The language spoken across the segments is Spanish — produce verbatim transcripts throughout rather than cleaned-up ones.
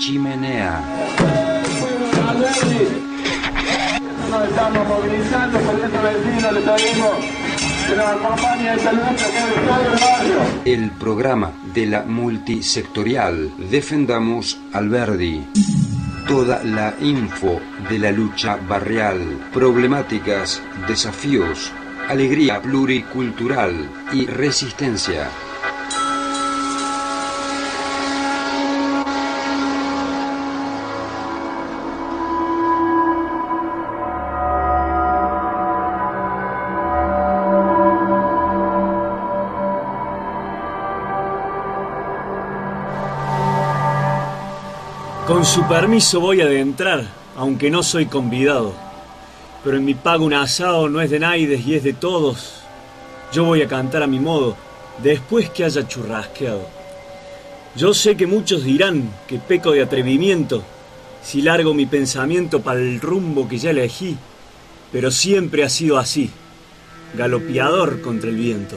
chimenea. Nos estamos movilizando con nuestros vecinos, les pedimos que nos acompañen en esta lucha que es todo el barrio. El programa de la multisectorial Defendamos Alberdi. Toda la info de la lucha barrial, problemáticas, desafíos, alegría pluricultural y resistencia. Con su permiso voy a adentrar, aunque no soy convidado. Pero en mi pago un asado no es de naides y es de todos. Yo voy a cantar a mi modo, después que haya churrasqueado. Yo sé que muchos dirán que peco de atrevimiento si largo mi pensamiento para el rumbo que ya elegí, pero siempre ha sido así, galopeador contra el viento.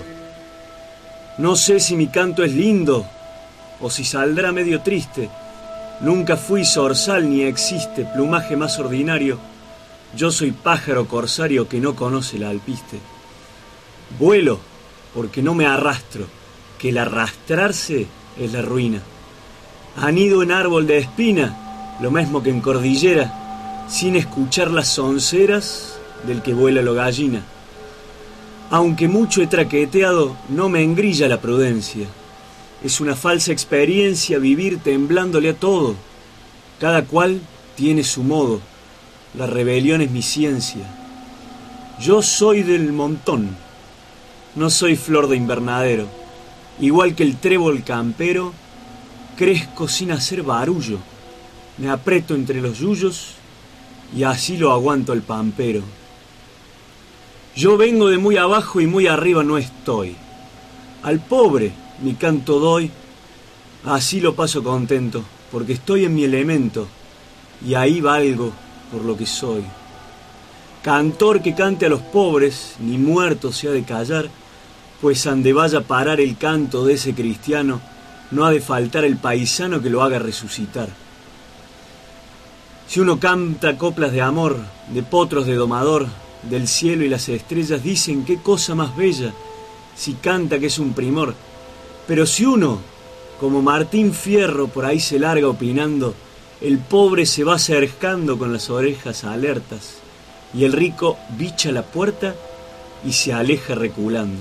No sé si mi canto es lindo o si saldrá medio triste. Nunca fui zorzal ni existe plumaje más ordinario. Yo soy pájaro corsario que no conoce la alpiste. Vuelo porque no me arrastro, que el arrastrarse es la ruina. Anido en árbol de espina, lo mismo que en cordillera, sin escuchar las sonceras del que vuela lo gallina. Aunque mucho he traqueteado, no me engrilla la prudencia. Es una falsa experiencia vivir temblándole a todo. Cada cual tiene su modo. La rebelión es mi ciencia. Yo soy del montón. No soy flor de invernadero. Igual que el trébol campero, crezco sin hacer barullo. Me aprieto entre los yuyos y así lo aguanto el pampero. Yo vengo de muy abajo y muy arriba no estoy. Al pobre mi canto doy, así lo paso contento, porque estoy en mi elemento, y ahí valgo por lo que soy. Cantor que cante a los pobres, ni muerto se ha de callar, pues ande vaya a parar el canto de ese cristiano, no ha de faltar el paisano que lo haga resucitar. Si uno canta coplas de amor, de potros de domador, del cielo y las estrellas, dicen qué cosa más bella, si canta que es un primor. Pero si uno, como Martín Fierro, por ahí se larga opinando, el pobre se va acercando con las orejas alertas, y el rico bicha la puerta y se aleja reculando.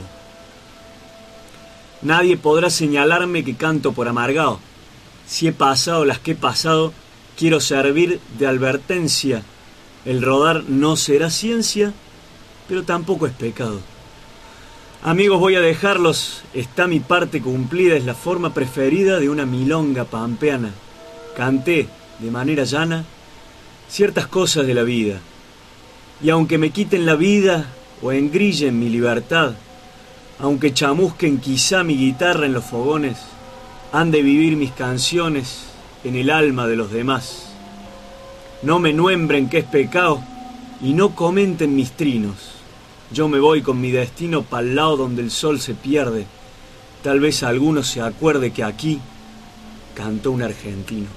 Nadie podrá señalarme que canto por amargado. Si he pasado las que he pasado, quiero servir de advertencia. El rodar no será ciencia, pero tampoco es pecado. Amigos, voy a dejarlos. Está mi parte cumplida, es la forma preferida de una milonga pampeana. Canté, de manera llana, ciertas cosas de la vida. Y aunque me quiten la vida o engrillen mi libertad, aunque chamusquen quizá mi guitarra en los fogones, han de vivir mis canciones en el alma de los demás. No me nuembren que es pecado y no comenten mis trinos. Yo me voy con mi destino pa'l lado donde el sol se pierde. Tal vez alguno se acuerde que aquí cantó un argentino.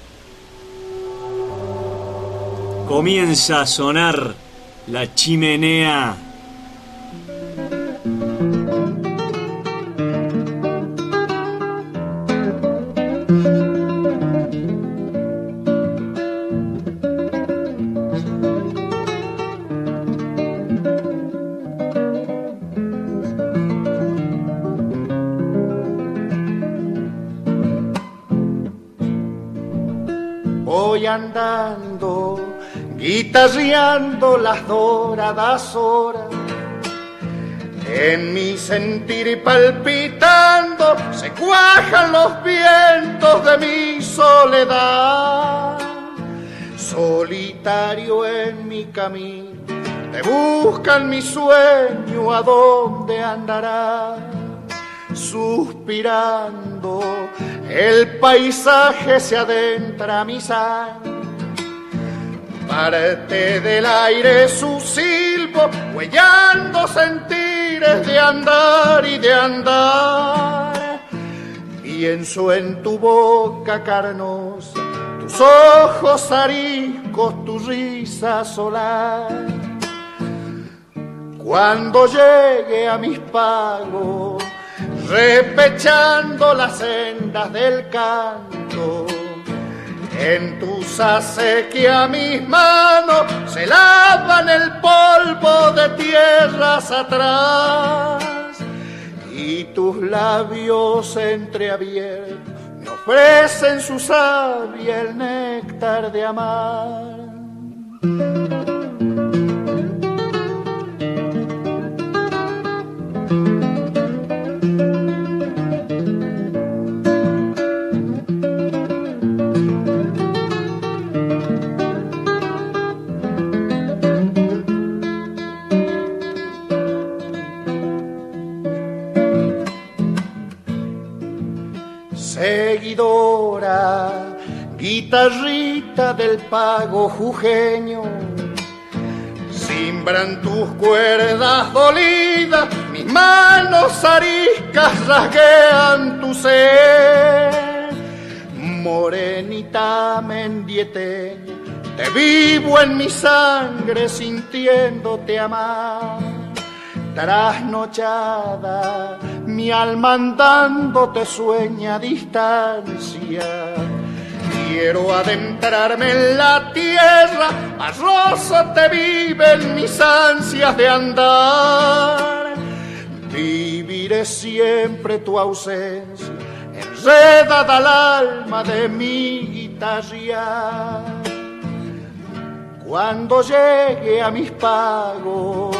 Comienza a sonar la chimenea. Voy andando, guitarreando las doradas horas, en mi sentir palpitando se cuajan los vientos de mi soledad. Solitario en mi camino, te buscan mi sueño, ¿a dónde andará? Suspirando, el paisaje se adentra a mi sangre. Parte del aire su silbo, huellando sentires de andar y de andar. Pienso en tu boca carnosa, tus tus ojos ariscos, tu risa solar. Cuando llegue a mis pagos, repechando las sendas del canto, en tus acequias mis manos se lavan el polvo de tierras atrás, y tus labios entreabiertos me ofrecen su savia, el néctar de amar. Seguidora, guitarrita del pago jujeño, simbran tus cuerdas dolidas, mis manos ariscas rasguean tu ser. Morenita mendieteña, te vivo en mi sangre sintiéndote amar. Trasnochada, mi alma andando te sueña a distancia. Quiero adentrarme en la tierra, arroza te viven mis ansias de andar. Viviré siempre tu ausencia, enredada al alma de mi guitarra. Cuando llegue a mis pagos,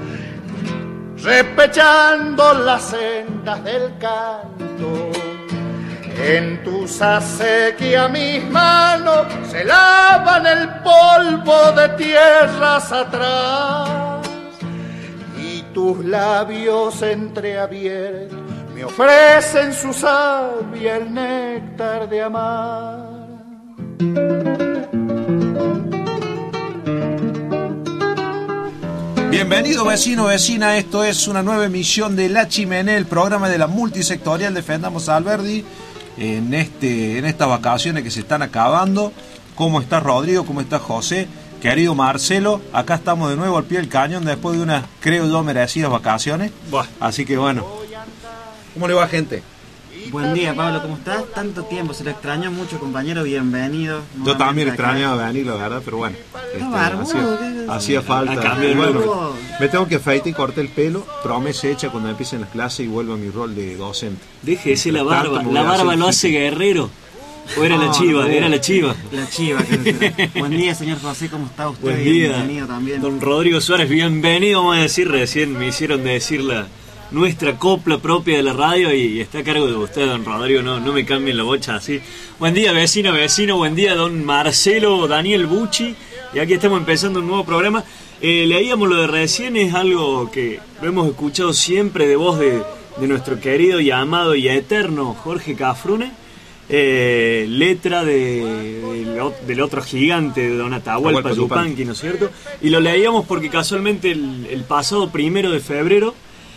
repechando las sendas del canto, en tus acequias mis manos se lavan el polvo de tierras atrás, y tus labios entreabiertos me ofrecen su savia, el néctar de amar. Bienvenido vecino, vecina, esto es una nueva emisión de La Chimenea, el programa de la multisectorial Defendamos a Alberdi en, este, en estas vacaciones que se están acabando. ¿Cómo está Rodrigo? ¿Cómo está José? Querido Marcelo, acá estamos de nuevo al pie del cañón después de unas, creo yo, merecidas vacaciones. Buah. Así que bueno, ¿cómo le va, gente? Buen día, Pablo, ¿cómo estás? Tanto tiempo, se lo extrañó mucho, compañero, bienvenido. Yo también extrañaba venir, la verdad, pero bueno, este, barbudo, hacía, hacía falta. Bueno, me tengo que afeitar y cortar el pelo, promesa hecha cuando empiecen las clases y vuelvo a mi rol de docente. Déjese la barba, la barba lo hace guerrero. ¿O era no, la chiva? No, era la chiva. La chiva. Que Buen día, señor José, ¿cómo está usted? Buen día. Bienvenido también. Don Rodrigo Suárez, bienvenido, vamos a decir, recién me hicieron de decir la... nuestra copla propia de la radio y está a cargo de usted, don Rodrigo, no, no me cambien la bocha así. Buen día, vecino, vecino, buen día, don Marcelo, Daniel Bucci, y aquí estamos empezando un nuevo programa. Eh, leíamos lo de recién, es algo que lo hemos escuchado siempre de voz de, de nuestro querido y amado y eterno Jorge Cafrune, eh, letra de, de, del otro gigante de don Atahualpa Yupanqui, ¿no es cierto? Y lo leíamos porque casualmente el, el pasado primero de febrero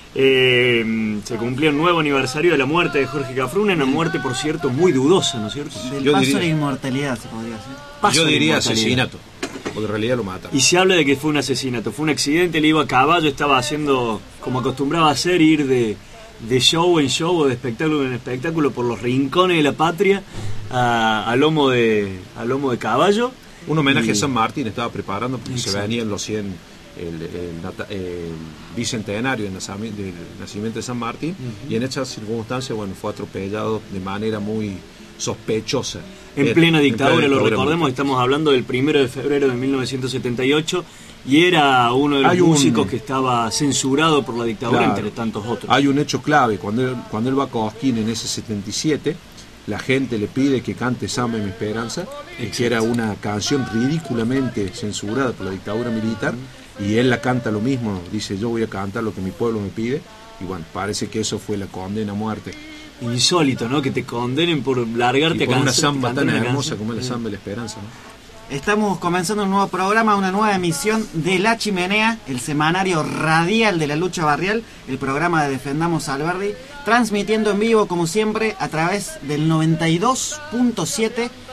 Eh, se cumplió un nuevo aniversario de la muerte de Jorge Cafrune, una muerte, por cierto, muy dudosa, ¿no es cierto? Del paso diría, a la inmortalidad, se podría decir. Paso yo diría asesinato, porque en realidad lo mataron. Y se habla de que fue un asesinato, fue un accidente, él iba a caballo, estaba haciendo, como acostumbraba a hacer, ir de, de show en show o de espectáculo en espectáculo por los rincones de la patria a, a, lomo, de, a lomo de caballo. Un homenaje y... a San Martín estaba preparando porque exacto. Se venían los cien... El, el, el bicentenario del nacimiento, del nacimiento de San Martín, uh-huh. Y en esa circunstancia, bueno, fue atropellado de manera muy sospechosa. En eh, plena dictadura, en plena lo recordemos, estamos hablando del primero de febrero de mil novecientos setenta y ocho, y era uno de los Hay músicos un... que estaba censurado por la dictadura, claro, entre tantos otros. Hay un hecho clave, cuando él, cuando él va a Cosquín en ese setenta y siete, la gente le pide que cante Samba en mi esperanza, que era una canción ridículamente censurada por la dictadura militar, uh-huh. Y él la canta lo mismo, dice yo voy a cantar lo que mi pueblo me pide, y bueno, parece que eso fue la condena a muerte. Insólito, ¿no? Que te condenen por largarte y por a una samba tan hermosa como es la Samba de la Esperanza, ¿no? Estamos comenzando un nuevo programa, una nueva emisión de La Chimenea, el semanario radial de la lucha barrial, el programa de Defendamos a Alberdi, transmitiendo en vivo como siempre a través del noventa y dos punto siete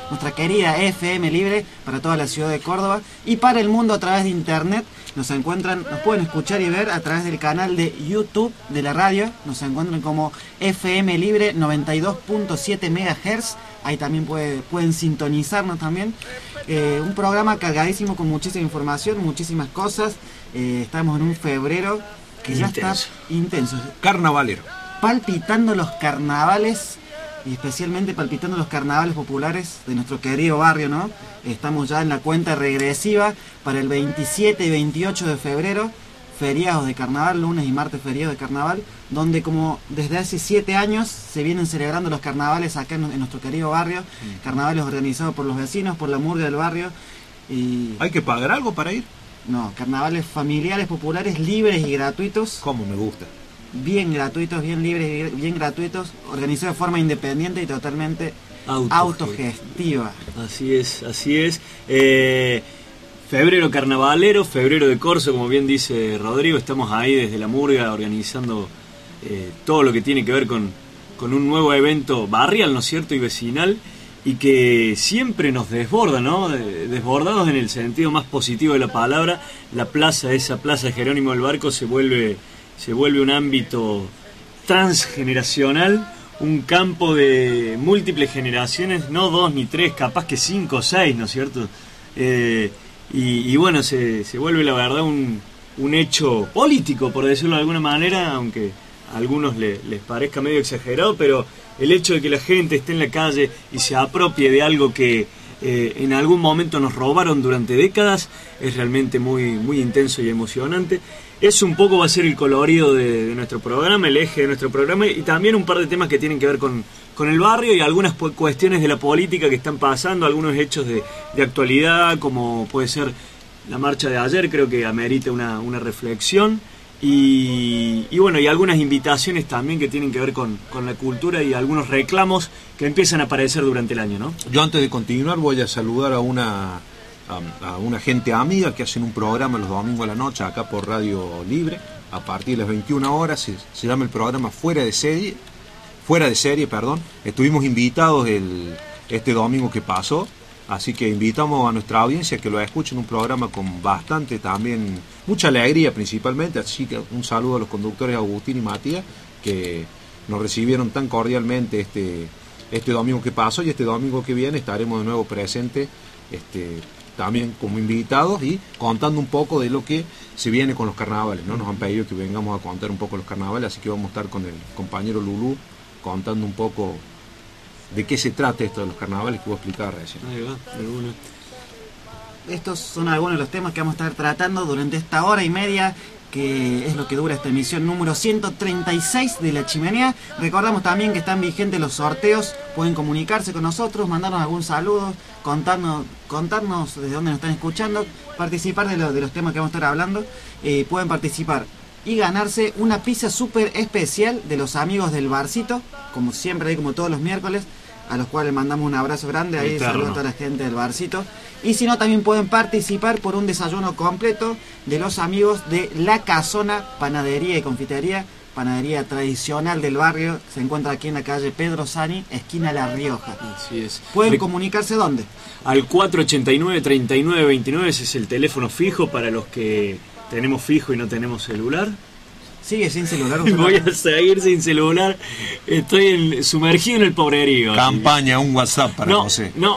nuestra querida F M Libre para toda la ciudad de Córdoba y para el mundo a través de internet. Nos encuentran, nos pueden escuchar y ver a través del canal de YouTube de la radio. Nos encuentran como F M Libre noventa y dos punto siete megahertz. Ahí también puede, pueden sintonizarnos también. Eh, un programa cargadísimo con muchísima información, muchísimas cosas. Eh, estamos en un febrero que ya intenso. Está intenso. Carnavalero. Palpitando los carnavales, y especialmente palpitando los carnavales populares de nuestro querido barrio, ¿no? Estamos ya en la cuenta regresiva para el veintisiete y veintiocho de febrero, feriados de carnaval, lunes y martes feriados de carnaval, donde como desde hace siete años se vienen celebrando los carnavales acá en, en nuestro querido barrio, mm. carnavales organizados por los vecinos, por la murga del barrio. Y ¿hay que pagar algo para ir? No, carnavales familiares, populares, libres y gratuitos. ¿Cómo me gusta? Bien gratuitos, bien libres, bien gratuitos, organizados de forma independiente y totalmente Auto autogestiva. Así es, así es. Eh, febrero carnavalero, febrero de corso, como bien dice Rodrigo, estamos ahí desde la murga organizando eh, todo lo que tiene que ver con, con un nuevo evento barrial, ¿no es cierto?, y vecinal, y que siempre nos desborda, ¿no? Desbordados en el sentido más positivo de la palabra. La plaza, esa plaza de Jerónimo del Barco se vuelve... se vuelve un ámbito transgeneracional, un campo de múltiples generaciones, no dos ni tres, capaz que cinco o seis, ¿no es cierto? Eh, y, y bueno, se, se vuelve la verdad un, un hecho político, por decirlo de alguna manera, aunque a algunos le, les parezca medio exagerado, pero el hecho de que la gente esté en la calle y se apropie de algo que eh, en algún momento nos robaron durante décadas es realmente muy, muy intenso y emocionante. Eso un poco va a ser el colorido de, de nuestro programa, el eje de nuestro programa, y también un par de temas que tienen que ver con, con el barrio y algunas cuestiones de la política que están pasando, algunos hechos de, de actualidad, como puede ser la marcha de ayer, creo que amerita una, una reflexión, y, y bueno, y algunas invitaciones también que tienen que ver con, con la cultura y algunos reclamos que empiezan a aparecer durante el año, ¿no? Yo antes de continuar voy a saludar a una... a una gente amiga que hacen un programa los domingos a la noche acá por Radio Libre a partir de las veintiuna horas, se, se llama el programa Fuera de Serie, Fuera de Serie, perdón. Estuvimos invitados el, este domingo que pasó, así que invitamos a nuestra audiencia que lo escuchen, un programa con bastante también, mucha alegría principalmente, así que un saludo a los conductores Agustín y Matías que nos recibieron tan cordialmente este, este domingo que pasó, y este domingo que viene estaremos de nuevo presentes este, también como invitados y contando un poco de lo que se viene con los carnavales, ¿no? Nos han pedido que vengamos a contar un poco los carnavales, así que vamos a estar con el compañero Lulú contando un poco de qué se trata esto de los carnavales que voy a explicar recién. Ahí va, alguna. Estos son algunos de los temas que vamos a estar tratando durante esta hora y media, que es lo que dura esta emisión número ciento treinta y seis de La Chimenea. Recordamos también que están vigentes los sorteos, pueden comunicarse con nosotros, mandarnos algún saludo, contarnos, contarnos desde dónde nos están escuchando, participar de, lo, de los temas que vamos a estar hablando. Eh, pueden participar y ganarse una pizza súper especial de los amigos del Barcito, como siempre, ahí como todos los miércoles, a los cuales mandamos un abrazo grande, ahí saludos a toda la gente del Barcito. Y si no, también pueden participar por un desayuno completo de los amigos de La Casona, Panadería y Confitería, panadería tradicional del barrio, se encuentra aquí en la calle Pedro Sani, esquina La Rioja. Así es. ¿Pueden Re comunicarse dónde? Al cuatro ochenta y nueve, treinta y nueve veintinueve, ese es el teléfono fijo para los que tenemos fijo y no tenemos celular. Sigue sin celular. Voy a seguir sin celular. Estoy en, sumergido en el pobrerío. Campaña, un WhatsApp para no, José. No.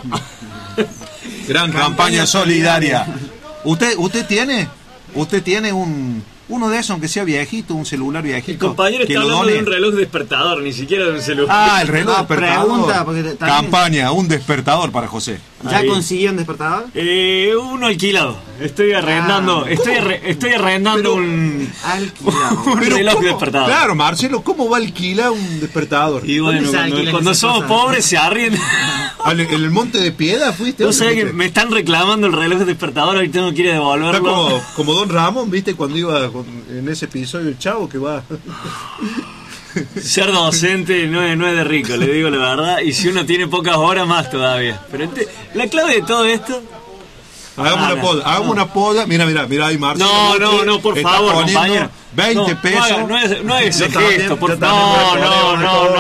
Gran campaña, campaña solidaria. ¿Usted usted tiene? ¿Usted tiene un uno de esos, aunque sea viejito, un celular viejito? El compañero está hablando de un reloj despertador, ni siquiera de un celular. Ah, el reloj no, despertador. Pregunta, porque también... Campaña, un despertador para José. ¿Ya Ahí. consiguió un despertador? Eh, uno alquilado. Estoy arrendando, ah, estoy, arre, estoy arrendando pero, un, alquilado. un pero reloj ¿cómo? despertador. Claro, Marcelo, ¿cómo va a alquilar un despertador? Y bueno, cuando, cuando somos pobres se arriendan. ¿En el Monte de Piedad fuiste? No sé, que me están reclamando el reloj despertador, ahorita tengo que ir a devolverlo. Está como, como Don Ramón, ¿viste? Cuando iba en ese episodio el Chavo que va... Ser docente no es, no es de rico, le digo la verdad, y si uno tiene pocas horas más todavía. Pero ente, la clave de todo esto... Hagamos ah, una poda, hagamos no. una poda, mira, mira, mira ahí Marcelo. No, no, no, por favor, compañero. veinte no, pesos. No, no es, no es ese gesto, por favor. No, no, no, no.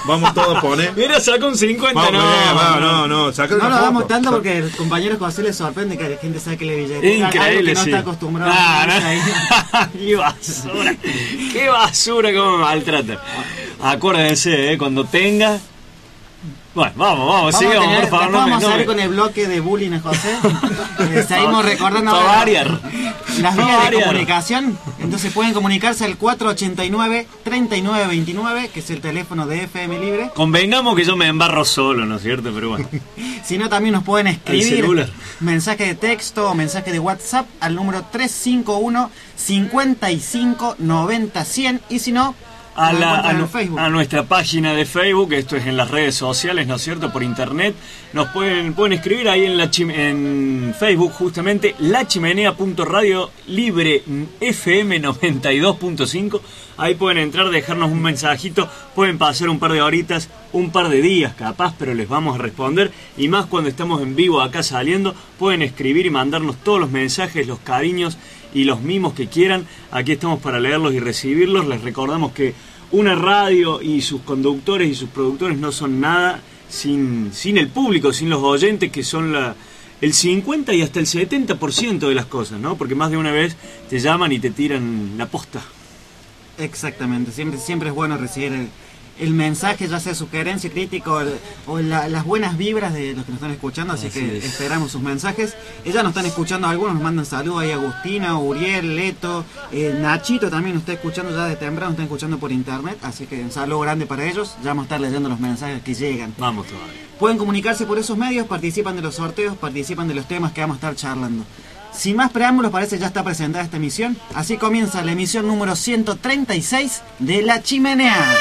Vamos todos a poner. Mira, saca un cincuenta, Vamos, no. eh, va, no, no, saca No una lo foto. hagamos tanto porque el compañero José le sorprende que la gente saque la billetera. Increíble, algo que no sí. está acostumbrado Ah, a no. ahí. Qué basura. Qué basura, cómo me maltrata. Acuérdense, eh, cuando tenga. Bueno, vamos, vamos, Vamos, a sigamos, tener- por favor. después No me, vamos no a me- salir con el bloque de bullying a José. Eh, seguimos recordando Pa' ahora variar. las Pa' vías de variar. comunicación. Entonces pueden comunicarse al cuatro ochenta y nueve, treinta y nueve veintinueve, que es el teléfono de F M Libre. Convengamos que yo me embarro solo, ¿no es cierto? Pero bueno. Si no, también nos pueden escribir celular. mensaje de texto o mensaje de WhatsApp al número tres cinco uno, cincuenta y cinco, noventa, cien. Y si no, A, nos la, encuentran a, en nu- Facebook. a nuestra página de Facebook, esto es en las redes sociales, ¿no es cierto? Por internet, nos pueden, pueden escribir ahí en, la chim- en Facebook justamente lachimenea.radio libre F M noventa y dos punto cinco. Ahí pueden entrar, dejarnos un mensajito, pueden pasar un par de horitas, un par de días capaz, pero les vamos a responder. Y más cuando estamos en vivo acá saliendo, pueden escribir y mandarnos todos los mensajes, los cariños y los mimos que quieran. Aquí estamos para leerlos y recibirlos. Les recordamos que una radio y sus conductores y sus productores no son nada sin, sin el público, sin los oyentes, que son la, el cincuenta y hasta el setenta por ciento de las cosas, ¿no? Porque más de una vez te llaman y te tiran la posta. Exactamente, siempre, siempre es bueno recibir el, el mensaje, ya sea sugerencia, crítica o, el- o la- las buenas vibras de los que nos están escuchando, así, Así que es. esperamos sus mensajes. Ellas nos están escuchando, algunos nos mandan saludos ahí, Agustina, Uriel, Leto, eh, Nachito también nos está escuchando ya de temprano, nos está escuchando por internet, así que un saludo grande para ellos, ya vamos a estar leyendo los mensajes que llegan. Vamos todavía. Pueden comunicarse por esos medios, participan de los sorteos, participan de los temas que vamos a estar charlando. Sin más preámbulos, parece ya está presentada esta emisión. Así comienza la emisión número ciento treinta y seis de La Chimenea.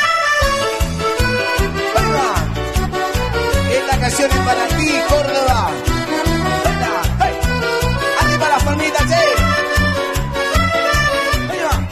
Esta canción es para ti, Córdoba. Venga, hey. Arriba las palmitas, che. Ahí va.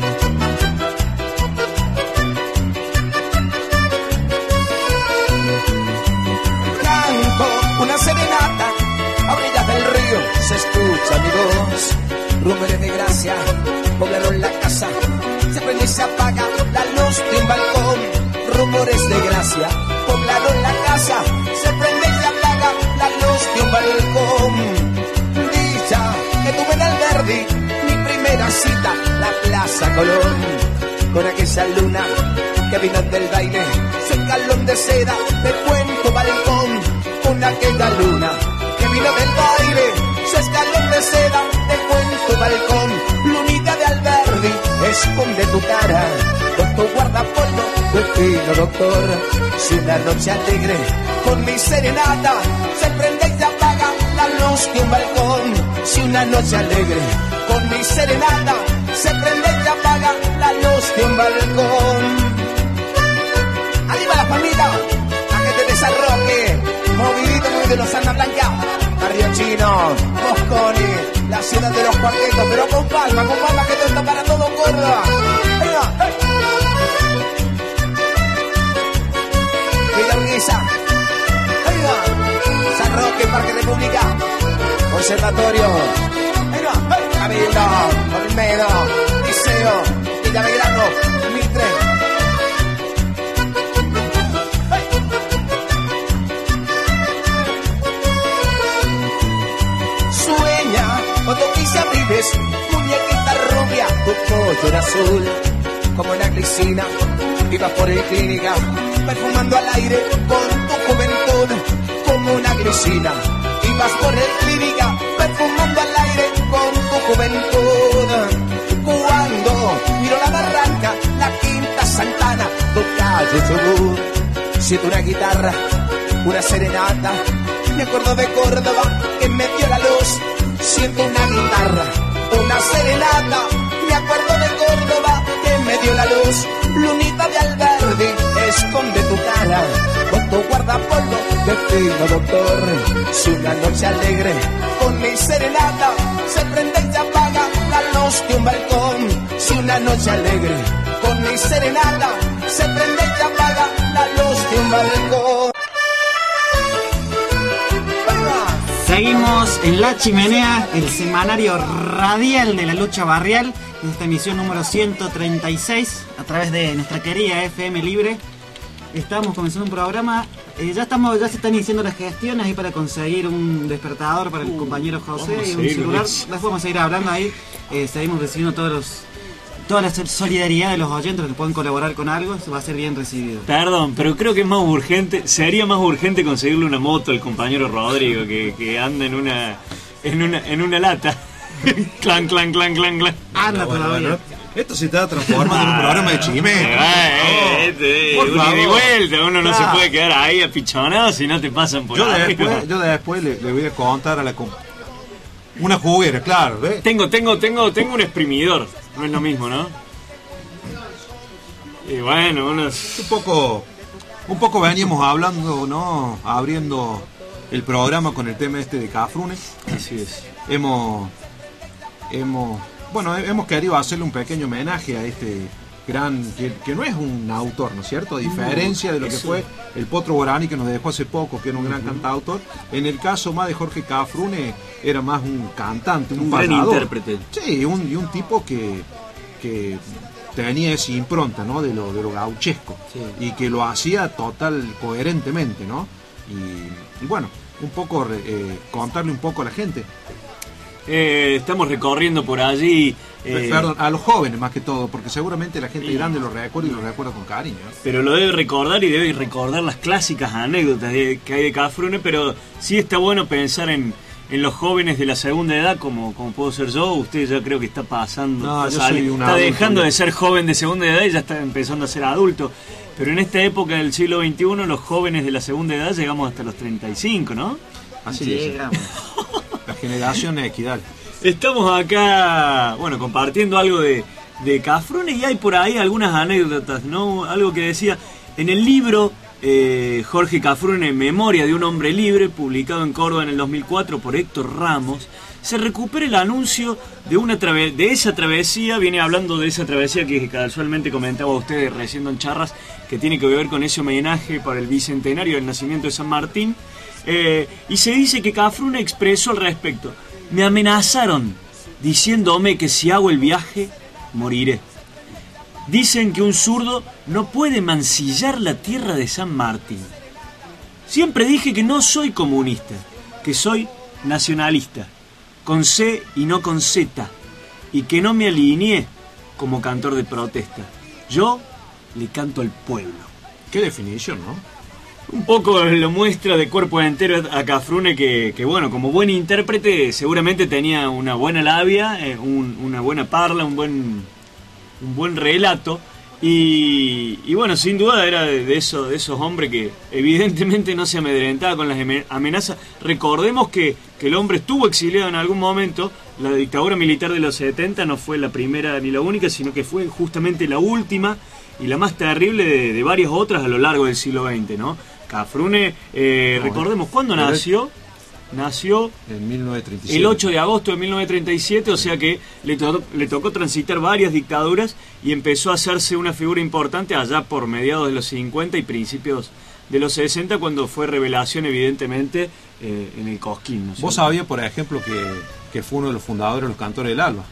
Canto una serenata a orillas del río, se escucha mi voz. Rumores de gracia poblaron la casa, se prende y se apaga la luz de un balcón. Rumores de gracia poblaron la casa, se prende y se apaga la luz de un balcón. Dicha que tuve en Alberdi, mi primera cita, la Plaza Colón, con aquella luna que vino del baile, su escalón de seda dejó en tu balcón. Con aquella luna que vino del baile, su escalón de seda dejó en tu balcón. Lunita de Alberdi, esconde tu cara con tu guardapolvo, tu fino doctor. Si una noche alegre con mi serenata se prende y se apaga la luz de un balcón. Si una noche alegre con mi serenata se prende y se apaga la luz de un balcón. Arriba la familia, a que te desarroque, movidito muy de los Ana Blanca, Barrio Chino, Mosconi, la ciudad de los cuartetos, pero con calma, con calma, que esto está para todo Córdoba. Venga, hey. Villa Urquiza, venga, San Roque, Parque República, Conservatorio, venga, hey. Cabildo, Olmedo, Liceo, Villa Belgrano, Mitre. Cuando quise abriles, muñequita rubia, tu pollo era azul, como una glicina, ibas por el clínica, perfumando al aire con tu juventud, como una glicina, ibas por el clínica, perfumando al aire con tu juventud. Cuando miro la barranca, la Quinta Santana, tu calle Chubut, siento una guitarra, una serenata, me acuerdo de Córdoba que me dio la luz. Siento una guitarra, una serenata, me acuerdo de Córdoba que me dio la luz. Lunita de Alberdi, esconde tu cara con tu guardapolvo de fino doctor. Si una noche alegre con mi serenata se prende y se apaga la luz de un balcón. Si una noche alegre con mi serenata se prende y se apaga la luz de un balcón. Seguimos en La Chimenea, el semanario radial de la lucha barrial, en esta emisión número ciento treinta y seis, a través de nuestra querida F M Libre. Estamos comenzando un programa, eh, ya estamos, ya se están iniciando las gestiones ahí para conseguir un despertador para el uh, compañero José y un celular. Las vamos a ir hablando ahí, eh, seguimos recibiendo todos los, toda la solidaridad de los oyentes que pueden colaborar con algo, va a ser bien recibido. Perdón, pero creo que es más urgente, sería más urgente conseguirle una moto al compañero Rodrigo que, que anda en una, en una, en una lata. Clan, clan, clan, clan, clan. Anda bueno, todavía. Bueno, esto se está transformando en un programa de chisme. Eh, este, por una favor. ida y vuelta, uno no Claro. se puede quedar ahí apichonado si no te pasan por Yo arriba. después, yo después le, le voy a contar a la com- una juguera, claro, ¿ves? Tengo, tengo, tengo, tengo un exprimidor. No es lo mismo, ¿no? Y bueno, unos... Un poco, un poco veníamos hablando, ¿no? Abriendo el programa con el tema este de Cafrune. Así es. Hemos, hemos, bueno, hemos querido hacerle un pequeño homenaje a este gran, que, que no es un autor, ¿no es cierto? A diferencia de lo que eso. fue el Potro Guarani que nos dejó hace poco, que era un gran cantautor. En el caso más de Jorge Cafrune, era más un cantante, un, Un gran payador. intérprete. Sí, un, y un tipo que, que tenía esa impronta, ¿no? De lo, de lo gauchesco. Sí. Y que lo hacía total coherentemente, ¿no? Y, y bueno, un poco, eh, contarle un poco a la gente. Eh, estamos recorriendo por allí. eh, Perdón, a los jóvenes más que todo, porque seguramente la gente Sí. grande lo recuerda y lo recuerda con cariño. ¿eh? Pero lo debe recordar y debe recordar las clásicas anécdotas de, que hay de Cafrune, pero sí está bueno pensar en, en los jóvenes de la segunda edad, como, como puedo ser yo. Usted ya creo que está pasando, No, está, yo sali- soy un está adulto, dejando ya. de ser joven de segunda edad y ya está empezando a ser adulto. Pero en esta época del siglo veintiuno, los jóvenes de la segunda edad llegamos hasta los treinta y cinco, ¿no? Así Llegamos. es. La generación equidad. Estamos acá, bueno, compartiendo algo de, de Cafrune y hay por ahí algunas anécdotas, ¿no? Algo que decía, en el libro eh, Jorge Cafrune, Memoria de un hombre libre, publicado en Córdoba en el dos mil cuatro por Héctor Ramos, se recupera el anuncio de una trave- de esa travesía, viene hablando de esa travesía que casualmente comentaba usted recién Don Charras, que tiene que ver con ese homenaje para el bicentenario del nacimiento de San Martín, eh, y se dice que Cafrune expresó al respecto: me amenazaron diciéndome que si hago el viaje, moriré. Dicen que un zurdo no puede mancillar la tierra de San Martín. Siempre dije que no soy comunista, que soy nacionalista, con C y no con Z, y que no me alineé como cantor de protesta. Yo le canto al pueblo. Qué definición, ¿no? Un poco lo muestra de cuerpo entero a Cafrune que, que bueno, como buen intérprete seguramente tenía una buena labia, eh, un- una buena parla, un buen, un buen relato. Y, y bueno, sin duda era de, de, eso, de esos hombres que evidentemente no se amedrentaba con las eme- amenazas. Recordemos que, que el hombre estuvo exiliado en algún momento. La dictadura militar de los setenta no fue la primera ni la única, sino que fue justamente la última y la más terrible de, de varias otras a lo largo del siglo veinte, ¿no? Cafrune, eh, No, recordemos, ¿cuándo pero nació? Nació En mil novecientos treinta y siete. el ocho de agosto de mil novecientos treinta y siete, o sea que le, to- le tocó transitar varias dictaduras y empezó a hacerse una figura importante allá por mediados de los cincuenta y principios de los sesenta, cuando fue revelación evidentemente eh, en el Cosquín, ¿no es Vos cierto? sabías, por ejemplo, que, que fue uno de los fundadores de los Cantores del Alba.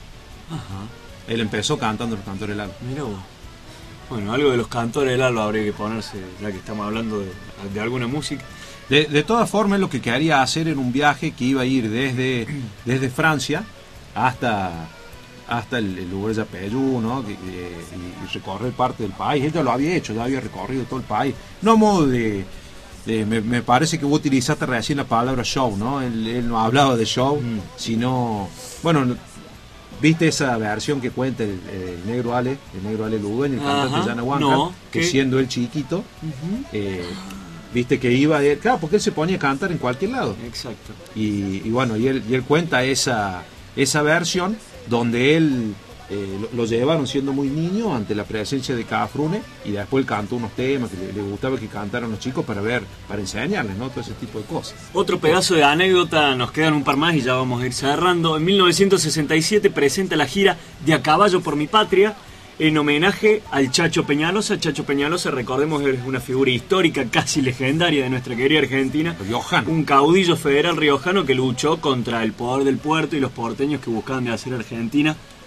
Ajá, Él empezó cantando los Cantores del Alba. mirá vos. Bueno, algo de los cantores del alba habría que ponerse, ya que estamos hablando de, de alguna música. De, de todas formas, lo que quería hacer en un viaje que iba a ir desde, desde Francia hasta, hasta el, el lugar de Perú, ¿no? Que- que- y, y recorrer parte del país. Él ya lo había hecho, ya había recorrido todo el país. No a modo de... de- me, me parece que vos utilizaste recién la palabra show, ¿no? Él, él no hablaba de show, Mm. sino... Bueno, ¿viste esa versión que cuenta el, el negro Ale, el negro Ale Ludueño, el Ajá, cantante de Yana Huanca, no, que ¿qué? siendo él chiquito, eh, viste que iba, él, claro, porque él se ponía a cantar en cualquier lado. Exacto. Y, y bueno, y él, y él cuenta esa, esa versión donde él eh, lo, lo llevaron siendo muy niño ante la presencia de Cafrune y después él cantó unos temas que le, le gustaba que cantaran los chicos para ver, para enseñarles, ¿no? Todo ese tipo de cosas. Otro pedazo de anécdota, nos quedan un par más y ya vamos a ir cerrando. En mil novecientos sesenta y siete presenta la gira de A Caballo por mi Patria en homenaje al Chacho Peñalosa. Chacho Peñalosa, recordemos, es una figura histórica, casi legendaria de nuestra querida Argentina. Riojano. Un caudillo federal riojano que luchó contra el poder del puerto y los porteños que buscaban de hacer Argentina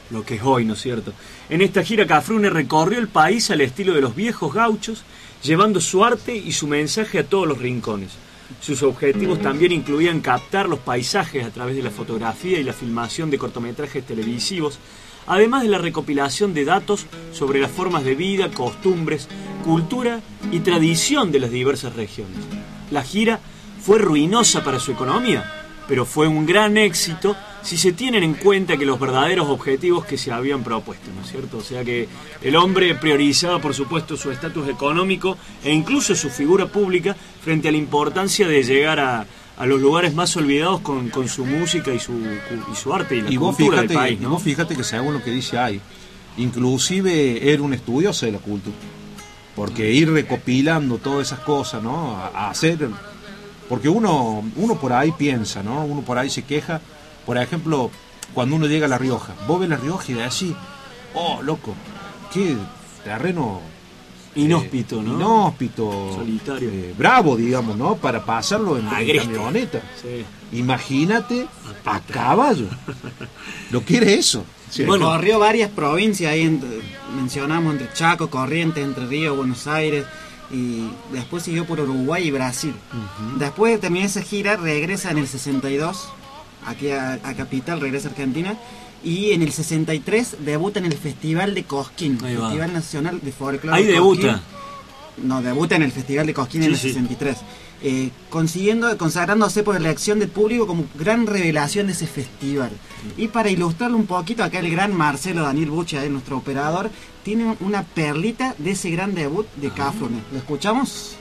lo que es hoy, ¿no es cierto? En esta gira Cafrune recorrió el país al estilo de los viejos gauchos, llevando su arte y su mensaje a todos los rincones. Sus objetivos también incluían captar los paisajes a través de la fotografía y la filmación de cortometrajes televisivos, además de la recopilación de datos sobre las formas de vida, costumbres, cultura y tradición de las diversas regiones. La gira fue ruinosa para su economía, pero fue un gran éxito si se tienen en cuenta que los verdaderos objetivos que se habían propuesto, ¿no es cierto? O sea que el hombre priorizaba, por supuesto, su estatus económico e incluso su figura pública frente a la importancia de llegar a, a los lugares más olvidados con, con su música y su, y su arte y la y vos cultura fíjate, del país, ¿no? Y vos fíjate que según lo que dice ahí, inclusive era un estudioso de la cultura, porque ir recopilando todas esas cosas, ¿no? A, a hacer, porque uno, uno por ahí piensa, ¿no? Uno por ahí se queja. Por ejemplo, cuando uno llega a La Rioja, vos ves La Rioja y decís, oh, loco, qué terreno inhóspito, eh, ¿no? Inhóspito, solitario, eh, bravo, digamos, ¿no? Para pasarlo en, en camioneta. Sí. Imagínate a caballo. Lo que era eso. Sí, bueno, corrió varias provincias ahí, entre, mencionamos entre Chaco, Corrientes, Entre Ríos, Buenos Aires, y después siguió por Uruguay y Brasil. Uh-huh. Después de terminar esa gira, regresa en el sesenta y dos, aquí a, a Capital, regresa a Argentina, y en el sesenta y tres debuta en el Festival de Cosquín, Festival Nacional de Folclore. Ahí debuta. No, debuta en el Festival de Cosquín sí, en el sí. sesenta y tres. Eh, consiguiendo, consagrándose por la elección del público como gran revelación de ese festival. Y para ilustrarlo un poquito, acá el gran Marcelo Daniel Bucha, nuestro operador, tiene una perlita de ese gran debut de Cafrune. ¿Lo escuchamos?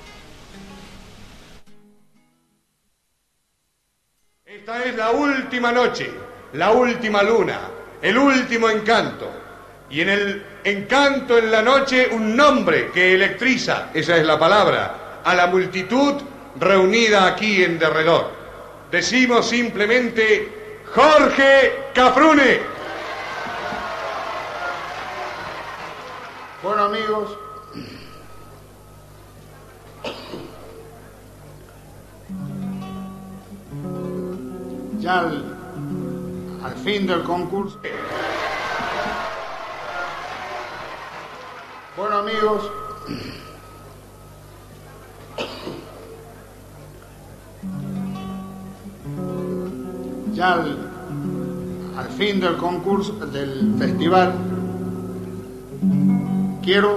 Esta es la última noche, la última luna, el último encanto. Y en el encanto en la noche un nombre que electriza, esa es la palabra, a la multitud reunida aquí en derredor. Decimos simplemente Jorge Cafrune. Bueno, amigos, ya al, al fin del concurso. Bueno, amigos, ya al, al fin del concurso, del festival, quiero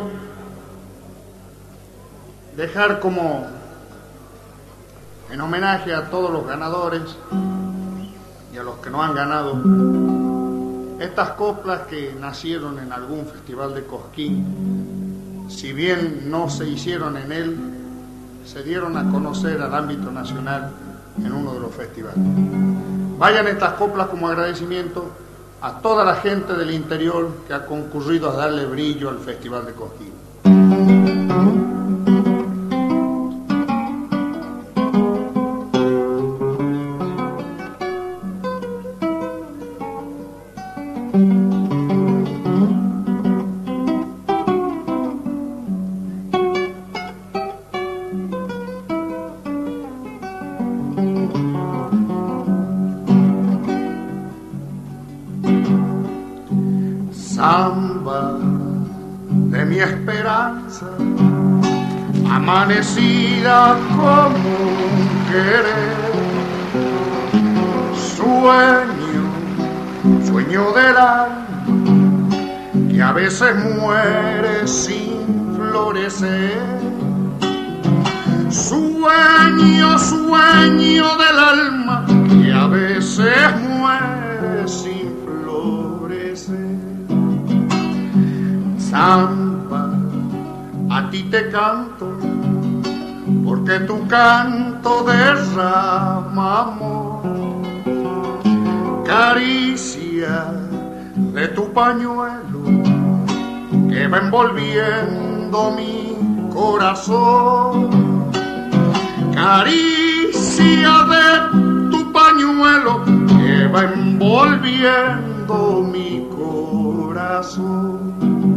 dejar como en homenaje a todos los ganadores y a los que no han ganado estas coplas que nacieron en algún festival de Cosquín, si bien no se hicieron en él, se dieron a conocer al ámbito nacional en uno de los festivales. Vayan estas coplas como agradecimiento a toda la gente del interior que ha concurrido a darle brillo al Festival de Cosquín. Samba de mi esperanza, amanecida como un querer, sueño, sueño del alma, que a veces muere sin florecer, sueño, sueño del alma, que a veces muere sin florecer. Samba, a ti te canto, porque tu canto derrama amor, caricia de tu pañuelo que va envolviendo mi corazón, caricia de tu pañuelo que va envolviendo mi corazón.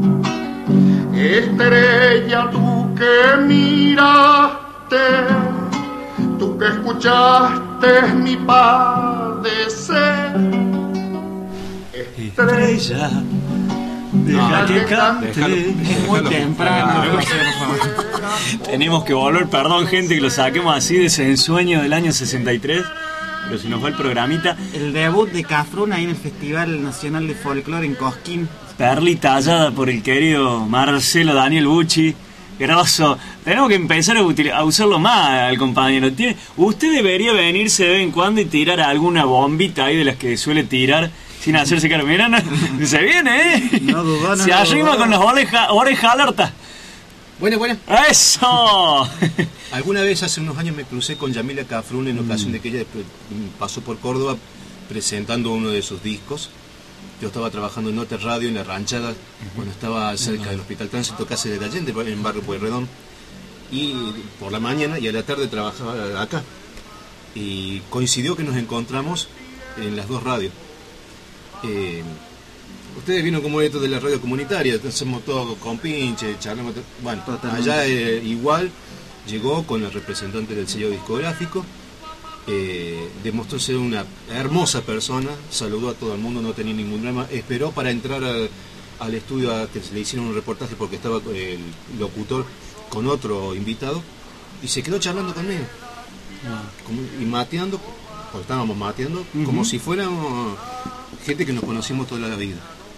Estrella, tú que miraste, tú que escuchaste mi padecer. Eh, estrella, deja que cante. Es muy temprano. Tenemos que volver, perdón gente que lo saquemos así de ese ensueño del año sesenta y tres, pero se nos va el programita. El debut de Cafrune ahí en el Festival Nacional de Folclore en Cosquín. Perlita tallada por el querido Marcelo Daniel Bucci. Grosso. Tenemos que empezar a, util- a usarlo más al compañero. Tiene, usted debería venirse de vez en cuando y tirar alguna bombita ahí de las que suele tirar sin hacerse caro. Mira, no, se viene, ¿eh? No dudó, no, se no arrima dudó. con las orejas oreja alerta. Buena, buena. ¡Eso! Alguna vez hace unos años me crucé con Yamila Cafrune en ocasión de que ella pasó por Córdoba presentando uno de sus discos. Yo estaba trabajando en Norte Radio, en la ranchada, cuando estaba cerca del Hospital Tránsito Casa de Allende, en Barrio Pueyrredón. Y por la mañana y a la tarde trabajaba acá. Y coincidió que nos encontramos en las dos radios. Eh, ustedes vieron cómo es esto de la radio comunitaria, hacemos todo con pinche, charlamos. Todo. Bueno, Totalmente. allá eh, igual llegó con el representante del sello discográfico. Eh, demostró ser una hermosa persona, saludó a todo el mundo, no tenía ningún drama, esperó para entrar al, al estudio a que se le hicieron un reportaje porque estaba el locutor con otro invitado y se quedó charlando conmigo como, y mateando, porque estábamos mateando, uh-huh. como si fuéramos gente que nos conocimos toda la vida.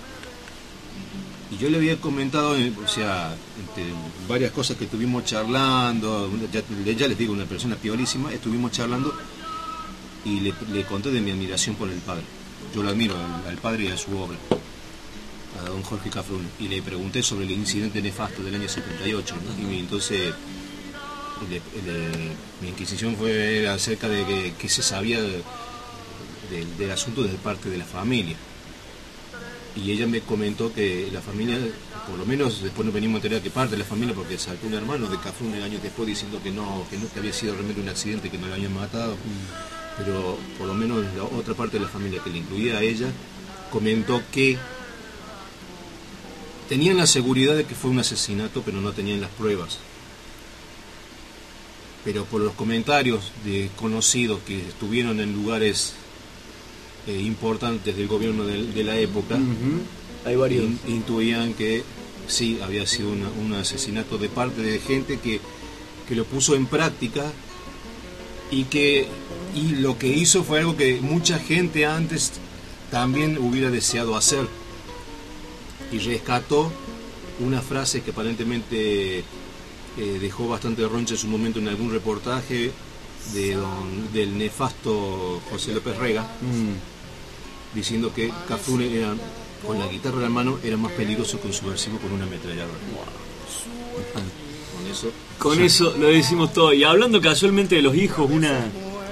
Y yo le había comentado, o sea, entre varias cosas que estuvimos charlando, ya, ya les digo, una persona piolísima, estuvimos charlando y le, le conté de mi admiración por el padre. Yo lo admiro al, al padre y a su obra, a don Jorge Cafrune, y le pregunté sobre el incidente nefasto del año setenta y ocho, ¿no? Y entonces le, le, mi inquisición fue acerca de que, que se sabía de, de, del asunto desde parte de la familia. Y ella me comentó que la familia, por lo menos después nos venimos a enterar que parte de la familia, porque saltó un hermano de Cafrune años después diciendo que no, que no que había sido realmente un accidente, que no lo habían matado, mm. pero por lo menos la otra parte de la familia, que le incluía a ella, comentó que tenían la seguridad de que fue un asesinato, pero no tenían las pruebas. Pero por los comentarios de conocidos que estuvieron en lugares Eh, importantes del gobierno de, de la época, uh-huh. Hay varios. In, intuían que sí, había sido una, un asesinato de parte de gente que, que lo puso en práctica y que y lo que hizo fue algo que mucha gente antes también hubiera deseado hacer, y rescató una frase que aparentemente eh, dejó bastante roncha en su momento en algún reportaje de don, del nefasto José López Rega, mm. diciendo que Cafrune era, con la guitarra en la mano, era más peligroso que un subversivo con una ametralladora. Wow. Con eso, con sí. eso lo decimos todo. Y hablando casualmente de los hijos, una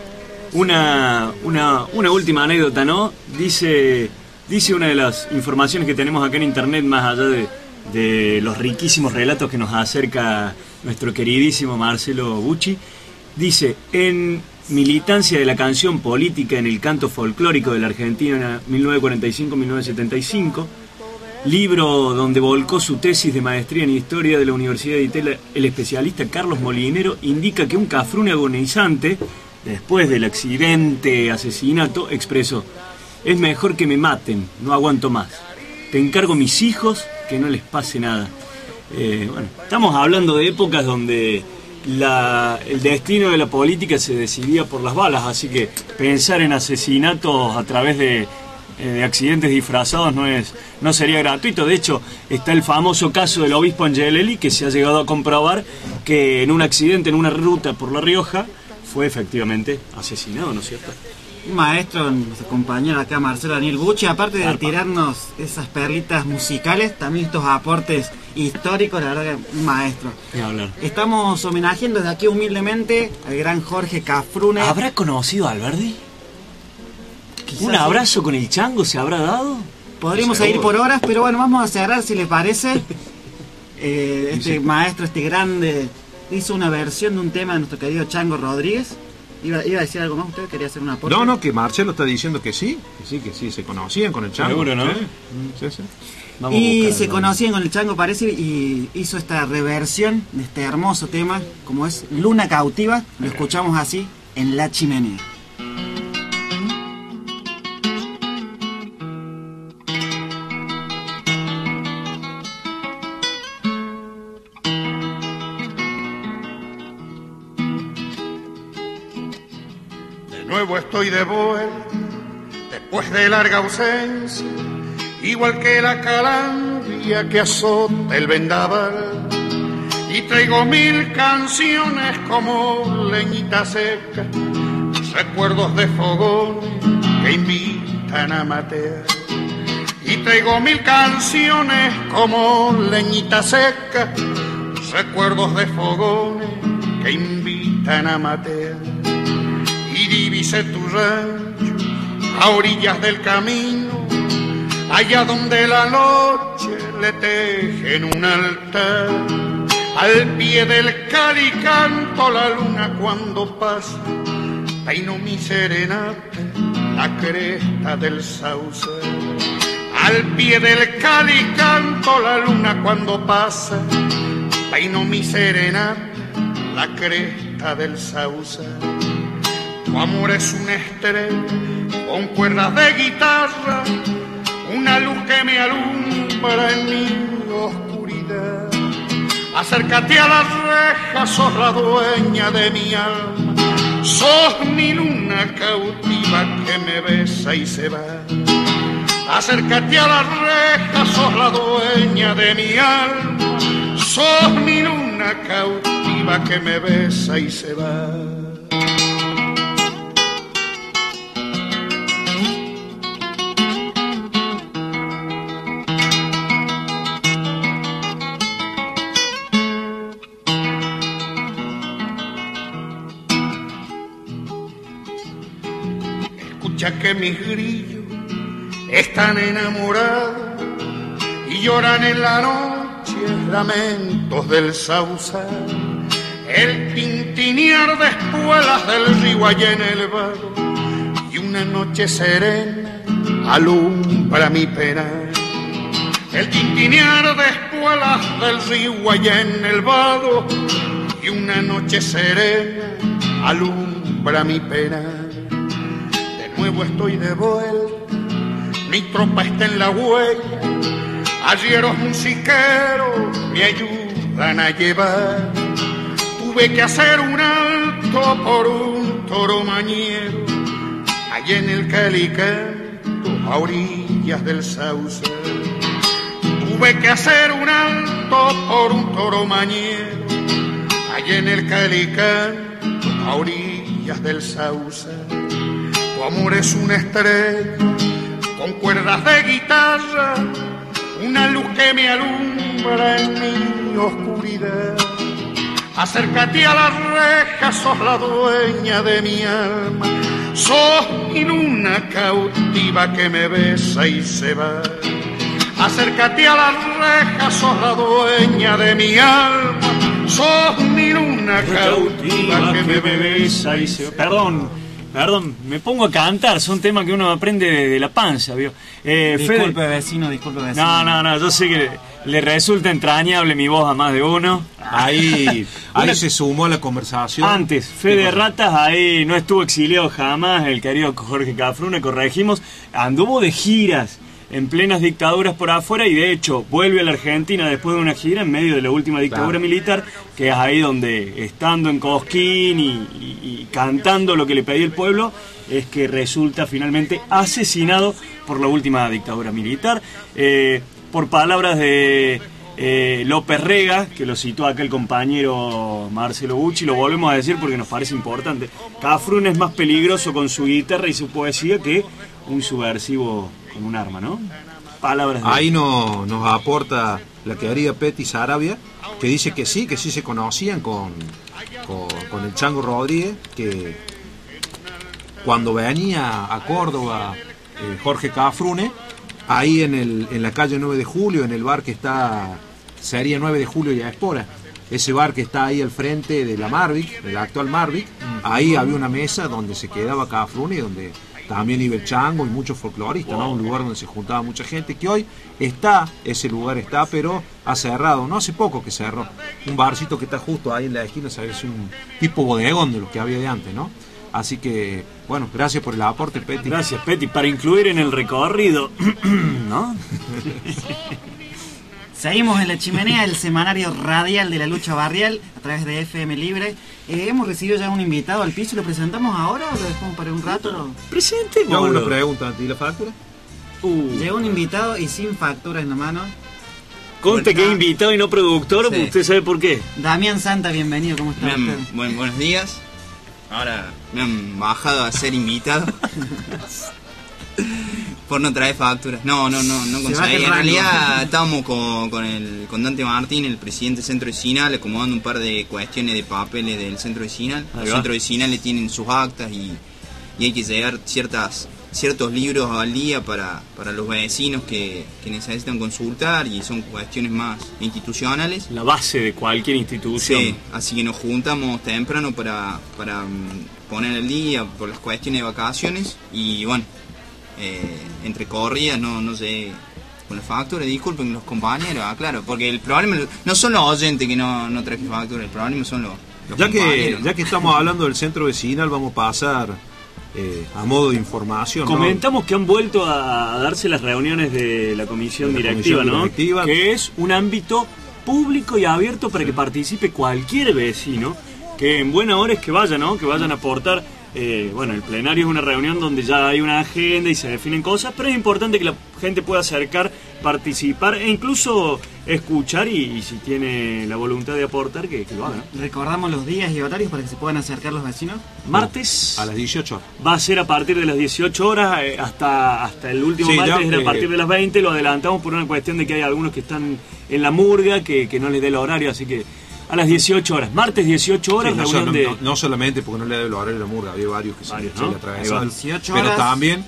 una una, una última anécdota, ¿no? Dice dice una de las informaciones que tenemos acá en internet, más allá de, de los riquísimos relatos que nos acerca nuestro queridísimo Marcelo Bucci. Dice, en militancia de la canción política en el canto folclórico de la Argentina mil novecientos cuarenta y cinco a mil novecientos setenta y cinco, libro donde volcó su tesis de maestría en historia de la Universidad de Itela, el especialista Carlos Molinero indica que un Cafrune agonizante, después del accidente asesinato, expresó: es mejor que me maten, no aguanto más, te encargo mis hijos que no les pase nada. Eh, bueno, estamos hablando de épocas donde La, el destino de la política se decidía por las balas, así que pensar en asesinatos a través de, eh, de accidentes disfrazados no es no sería gratuito. De hecho, está el famoso caso del obispo Angelelli, que se ha llegado a comprobar que en un accidente en una ruta por La Rioja fue efectivamente asesinado, ¿no es cierto? Un maestro, nuestro compañero acá, Marcelo Daniel Bucci, aparte de Arpa. tirarnos esas perlitas musicales, también estos aportes históricos, la verdad que un maestro. hablar. Estamos homenajeando desde aquí humildemente al gran Jorge Cafrune. ¿Habrá conocido a Alberdi? Quizás ¿Un abrazo sí. con el chango se habrá dado? Podríamos seguir por horas, pero bueno, vamos a cerrar si les parece. eh, este sí. maestro, este grande, hizo una versión de un tema de nuestro querido Chango Rodríguez. Iba, iba a decir algo más, ¿usted quería hacer una aporte? No, no, que Marcelo está diciendo que sí, que sí, que sí, se conocían con el Chango. Seguro, ¿no? Sí, sí, sí. Vamos y se conocían con el Chango, parece, y hizo esta reversión de este hermoso tema, como es Luna Cautiva. Lo escuchamos así, en La Chimenea. nuevo estoy de vuelta, después de larga ausencia, igual que la calandria que azota el vendaval. Y traigo mil canciones como leñita seca, recuerdos de fogones que invitan a matear. Y traigo mil canciones como leñita seca, recuerdos de fogones que invitan a matear. Y divisé tu rancho a orillas del camino, allá donde la noche le tejen un altar. Al pie del Cali canto la luna cuando pasa, peino mi serenata, la cresta del sauce. Al pie del Cali canto la luna cuando pasa, peino mi serenata, la cresta del sauce. Tu amor es una estrella con cuerdas de guitarra, una luz que me alumbra en mi oscuridad. Acércate a las rejas, sos la dueña de mi alma, sos mi luna cautiva que me besa y se va. Acércate a las rejas, sos la dueña de mi alma, sos mi luna cautiva que me besa y se va. Ya que mis grillos están enamorados y lloran en la noche lamentos del sausal, el tintinear de espuelas del río allá en el vado, y una noche serena alumbra mi pena. El tintinear de espuelas del río allá en el vado, y una noche serena alumbra mi pena. Nuevo estoy de vuelta, mi tropa está en la huella, arrieros musiqueros me ayudan a llevar. Tuve que hacer un alto por un toro mañero, allá en el Calicanto, a orillas del sauce. Tuve que hacer un alto por un toro mañero, allá en el Calicanto, a orillas del sauce. Tu amor es una estrella con cuerdas de guitarra, una luz que me alumbra en mi oscuridad. Acércate a las rejas, sos la dueña de mi alma, sos mi luna cautiva que me besa y se va. Acércate a las rejas, sos la dueña de mi alma, sos mi luna cautiva que me besa y se va. Perdón. Perdón, me pongo a cantar, son temas que uno aprende de, de la panza, ¿vio? Eh, disculpe, Fede... vecino, disculpe, vecino. No, no, no, yo sé que le resulta entrañable mi voz a más de uno. Ahí, ahí una... se sumó a la conversación. Antes, Fede Ratas, ahí no estuvo exiliado jamás, el querido Jorge Cafrune, corregimos, anduvo de giras en plenas dictaduras por afuera y de hecho vuelve a la Argentina después de una gira en medio de la última dictadura claro. militar, que es ahí donde, estando en Cosquín y, y, y cantando lo que le pedía el pueblo, es que resulta finalmente asesinado por la última dictadura militar, eh, por palabras de eh, López Rega, que lo citó acá el compañero Marcelo Bucci, lo volvemos a decir porque nos parece importante. Cafrune es más peligroso con su guitarra y su poesía que un subversivo con un arma, ¿no? Palabras de... Ahí no, nos aporta la querida Peti Sarabia, que dice que sí, que sí se conocían con, con, con el Chango Rodríguez, que cuando venía a Córdoba eh, Jorge Cafrune, ahí en, el, en la calle nueve de julio, en el bar que está, sería nueve de julio y Espora, ese bar que está ahí al frente de la Marvic, de la actual Marvic, ahí había una mesa donde se quedaba Cafrune y donde también iba el Chango y muchos folcloristas, ¿no? Un lugar donde se juntaba mucha gente, que hoy está, ese lugar está, pero ha cerrado, no hace poco que cerró. Un barcito que está justo ahí en la esquina, ¿sabes? Un tipo bodegón de lo que había de antes, ¿no? Así que, bueno, gracias por el aporte, Peti. Gracias, Peti, para incluir en el recorrido, ¿no? Seguimos en La Chimenea, el semanario radial de la lucha barrial, a través de F M Libre. Eh, hemos recibido ya un invitado al piso, ¿lo presentamos ahora o lo dejamos para un rato? No, presentemos. Yo hago una pregunta, ¿y la factura? Uh. Llegó un invitado y sin factura en la mano. Conte que es invitado y no productor, sí. ¿Usted sabe por qué? Damián Santa, bienvenido, ¿cómo está han, usted? Buen, buenos días. Ahora me han bajado a ser invitado. Por no traer facturas. No, no, no, no conseguí. En realidad estábamos con, con el con Dante Martín, el presidente del centro vecinal, acomodando un par de cuestiones de papeles del centro vecinal. Los centros vecinales tienen sus actas y, y hay que llegar ciertas ciertos libros al día para, para los vecinos que, que necesitan consultar, y son cuestiones más institucionales. La base de cualquier institución. Sí, así que nos juntamos temprano para, para poner el día por las cuestiones de vacaciones y bueno, eh, entre corridas no, no sé, con la factura, disculpen los compañeros, ah, claro, porque el problema no son los oyentes que no, no traje factura, el problema son los, los ya compañeros. Que, ya que estamos hablando del centro vecinal, vamos a pasar Eh, a modo de información. Comentamos ¿no? que han vuelto a darse las reuniones de la comisión de la directiva, comisión ¿no? Directiva. Que es un ámbito público y abierto para sí. que participe cualquier vecino, que en buena hora es que vayan, ¿no? Que vayan a aportar. Eh, bueno, el plenario es una reunión donde ya hay una agenda y se definen cosas, pero es importante que la gente pueda acercar, participar e incluso escuchar y, y si tiene la voluntad de aportar, que, que lo haga, ¿no? Recordamos los días y horarios para que se puedan acercar los vecinos. Martes a las dieciocho horas. Va a ser a partir de las dieciocho horas eh, hasta, hasta el último sí, martes ya, era a partir eh, de las veinte. Lo adelantamos por una cuestión de que hay algunos que están en la murga, que, que no les dé el horario, así que a las dieciocho horas, martes dieciocho horas, sí, no, reunión no, de... no, no solamente porque no le da el horario de la murga, había varios que varios, se, ¿no? se le atravesaban, pero horas. También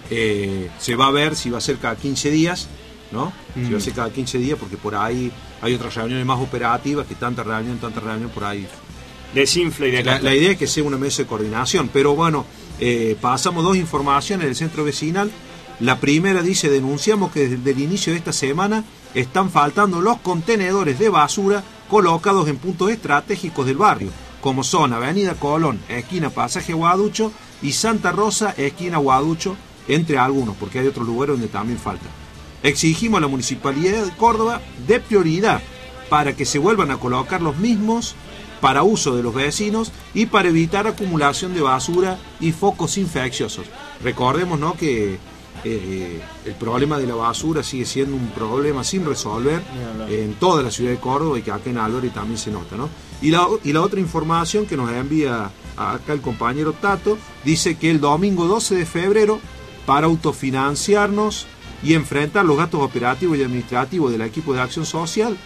eh, se va a ver si va a ser cada quince días, ¿no? Mm. Si va a ser cada quince días, porque por ahí hay otras reuniones más operativas, que tanta reunión, tanta reunión por ahí. Desinfla y de la, la idea es que sea una mesa de coordinación, pero bueno, eh, pasamos dos informaciones del centro vecinal. La primera dice: denunciamos que desde el inicio de esta semana están faltando los contenedores de basura colocados en puntos estratégicos del barrio, como son Avenida Colón, esquina Pasaje Guaducho, y Santa Rosa, esquina Guaducho, entre algunos, porque hay otros lugares donde también falta. Exigimos a la Municipalidad de Córdoba de prioridad para que se vuelvan a colocar los mismos para uso de los vecinos y para evitar acumulación de basura y focos infecciosos. Recordemos, ¿no?, que Eh, el problema de la basura sigue siendo un problema sin resolver en toda la ciudad de Córdoba, y que acá en Alberdi también se nota, ¿no? Y la, y la otra información que nos envía acá el compañero Tato dice que el domingo doce de febrero, para autofinanciarnos y enfrentar los gastos operativos y administrativos del equipo de acción social,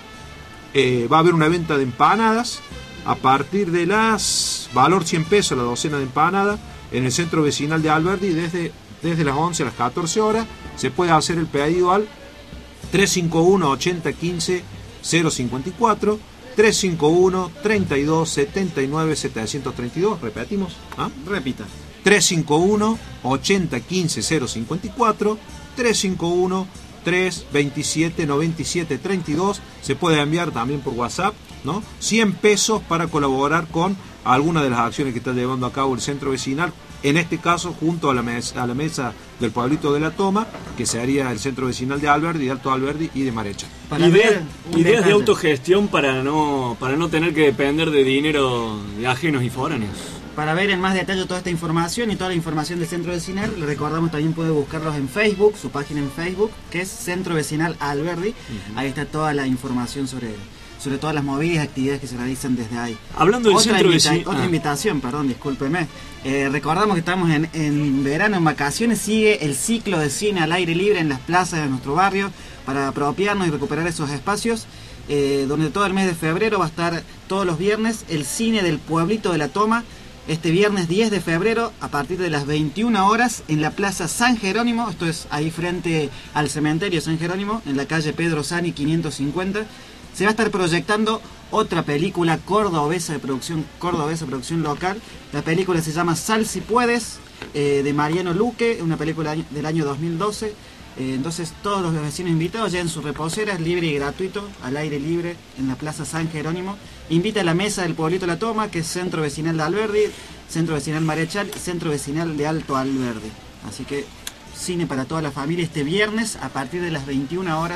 eh, va a haber una venta de empanadas a partir de las valor cien pesos la docena de empanadas en el centro vecinal de Alberdi desde Desde las once a las catorce horas. Se puede hacer el pedido al tres cinco uno, ochenta, quince, cero cincuenta y cuatro, tres cinco uno, treinta y dos, setenta y nueve, setecientos treinta y dos. Repetimos. ¿Ah? Repita. tres cinco uno, ochenta, quince, cero cincuenta y cuatro, tres cinco uno, tres veintisiete, noventa y siete, treinta y dos. Se puede enviar también por WhatsApp, ¿no? cien pesos para colaborar con alguna de las acciones que está llevando a cabo el centro vecinal. En este caso, junto a la, mesa, a la mesa del pueblito de La Toma, que sería el centro vecinal de Alberdi, de Alto Alberdi y de Marecha. Idea, ideas de autogestión para no para no tener que depender de dinero de ajenos y foráneos. Para ver en más detalle toda esta información y toda la información del centro vecinal, le recordamos también puede buscarlos en Facebook, su página en Facebook, que es Centro Vecinal Alberdi. Uh-huh. Ahí está toda la información sobre sobre todas las movidas y actividades que se realizan desde ahí. Hablando del otra centro invita vecinal... Otra ah. invitación, perdón, discúlpeme. Eh, recordamos que estamos en, en verano, en vacaciones, sigue el ciclo de cine al aire libre en las plazas de nuestro barrio para apropiarnos y recuperar esos espacios, eh, donde todo el mes de febrero va a estar todos los viernes el cine del pueblito de La Toma. Este viernes diez de febrero, a partir de las veintiuna horas, en la Plaza San Jerónimo, esto es ahí frente al cementerio San Jerónimo, en la calle Pedro Sani quinientos cincuenta, se va a estar proyectando otra película cordobesa de producción, cordobesa de producción local. La película se llama Sal si puedes, eh, de Mariano Luque, una película del año dos mil doce. Eh, entonces todos los vecinos invitados lleven sus reposeras, libre y gratuito, al aire libre, en la Plaza San Jerónimo. Invita a la mesa del pueblito La Toma, que es Centro Vecinal de Alberdi, Centro Vecinal Marechal, Centro Vecinal de Alto Alberdi. Así que cine para toda la familia este viernes a partir de las veintiuna horas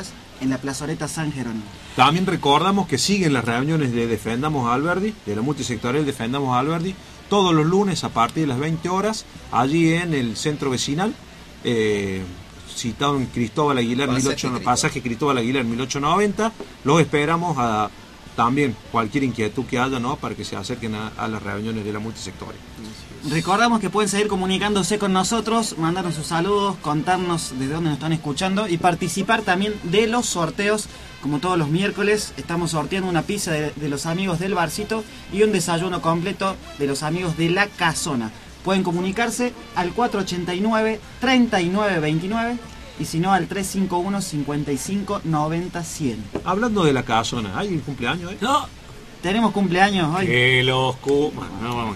en la plazoleta San Jerónimo. También recordamos que siguen las reuniones de Defendamos Alberdi, de la multisectorial Defendamos Alberdi, todos los lunes a partir de las veinte horas, allí en el centro vecinal, eh, citado en Cristóbal Aguilar, Pasaje, mil ocho, Cristóbal. pasaje Cristóbal Aguilar mil ochocientos noventa. Los esperamos a también cualquier inquietud que haya, ¿no?, para que se acerquen a, a las reuniones de la multisectorial. Recordamos que pueden seguir comunicándose con nosotros, mandarnos sus saludos, contarnos desde dónde nos están escuchando y participar también de los sorteos. Como todos los miércoles, estamos sorteando una pizza de, de los amigos del Barcito y un desayuno completo de los amigos de La Casona. Pueden comunicarse al cuatro ochenta y nueve, treinta y nueve veintinueve y si no al tres cinco uno, cincuenta y cinco noventa cien. Hablando de La Casona, ¿hay un cumpleaños? ¿eh? No. Tenemos cumpleaños hoy. Que los cu... Bueno, no vamos.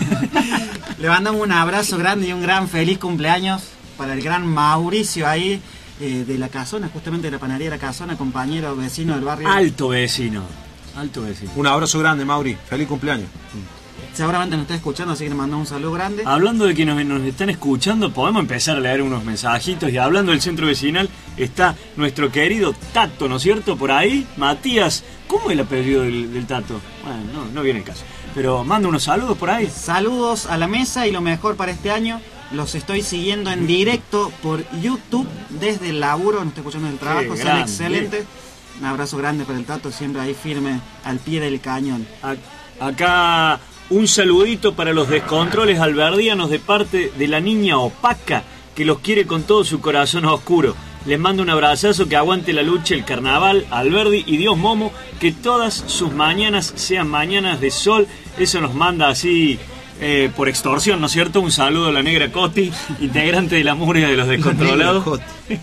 Le mandamos un abrazo grande y un gran feliz cumpleaños para el gran Mauricio ahí eh, de La Casona, justamente de la panadería La Casona, compañero vecino del barrio. Alto vecino. Alto vecino. Un abrazo grande, Mauri. Feliz cumpleaños. Seguramente nos está escuchando, así que le mandamos un saludo grande. Hablando de que nos, nos están escuchando, podemos empezar a leer unos mensajitos. Y hablando del centro vecinal, está nuestro querido Tato, ¿no es cierto? Por ahí, Matías. ¿Cómo es el apellido del, del Tato? Bueno, no, no viene el caso. Pero manda unos saludos por ahí. Saludos a la mesa y lo mejor para este año. Los estoy siguiendo en directo por YouTube desde el laburo. Nos estoy escuchando desde el trabajo, Qué son grande. excelentes. Un abrazo grande para el Tato, siempre ahí firme al pie del cañón. A- acá un saludito para los descontroles alberdianos de parte de la niña opaca que los quiere con todo su corazón oscuro. Les mando un abrazazo, que aguante la lucha, el carnaval, Alberdi y Dios Momo, que todas sus mañanas sean mañanas de sol. Eso nos manda así eh, por extorsión, ¿no es cierto? Un saludo a la negra Coti, integrante de la murga de los descontrolados.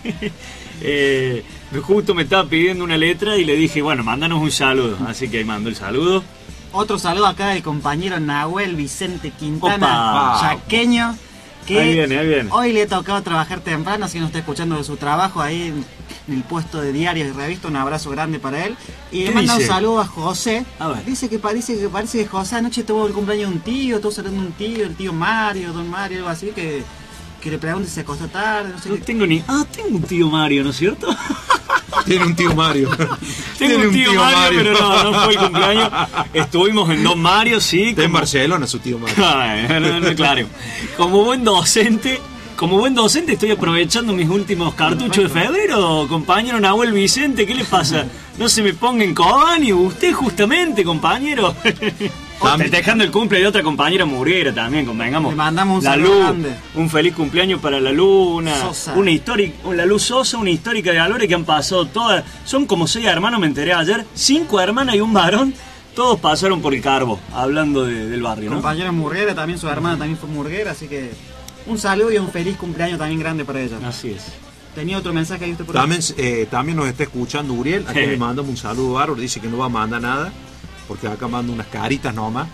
eh, justo me estaba pidiendo una letra y le dije, bueno, mándanos un saludo. Así que ahí mando el saludo. Otro saludo acá del compañero Nahuel Vicente Quintana, Opa. chaqueño, que Ahí viene, ahí viene. hoy le ha tocado trabajar temprano, así que nos está escuchando de su trabajo ahí en, en el puesto de diarios y revistas. Un abrazo grande para él. Y le ¿Qué manda un dice? saludo a José. A ver. Dice que parece que parece que José anoche tuvo el cumpleaños de un tío, estuvo saliendo un tío, el tío Mario, don Mario, algo así, que, que le pregunte si se acostó tarde, no sé No qué. tengo ni... Ah, tengo un tío Mario, ¿no es cierto? Tiene un tío Mario. Tengo Tiene un tío, Mario, pero no, no fue el cumpleaños. Estuvimos en Don Mario, sí. Está en como- Barcelona su tío Mario. Ay, no, no, claro. Como buen docente, como buen docente estoy aprovechando mis últimos cartuchos de febrero, compañero Nahuel Vicente, ¿qué le pasa? No se me ponga en Cobani, usted justamente, compañero. Festejando el cumple de otra compañera murguera también, convengamos. Le mandamos un La saludo Lu, grande. un feliz cumpleaños para la Lu, una, Sosa. una histórica, la Lu Sosa, una histórica de valores que han pasado todas. Son como seis hermanos, me enteré ayer, cinco hermanas y un varón. Todos pasaron por el Carbo, hablando de- del barrio, ¿no? Compañera murguera, también su hermana también fue murguera, así que un saludo y un feliz cumpleaños también grande para ella. Así es. Tenía otro mensaje ahí usted por ahí. También, eh, también nos está escuchando Uriel. Aquí Sí. le mandamos un saludo bárbaro. Dice que no va a mandar nada, porque acá manda unas caritas nomás.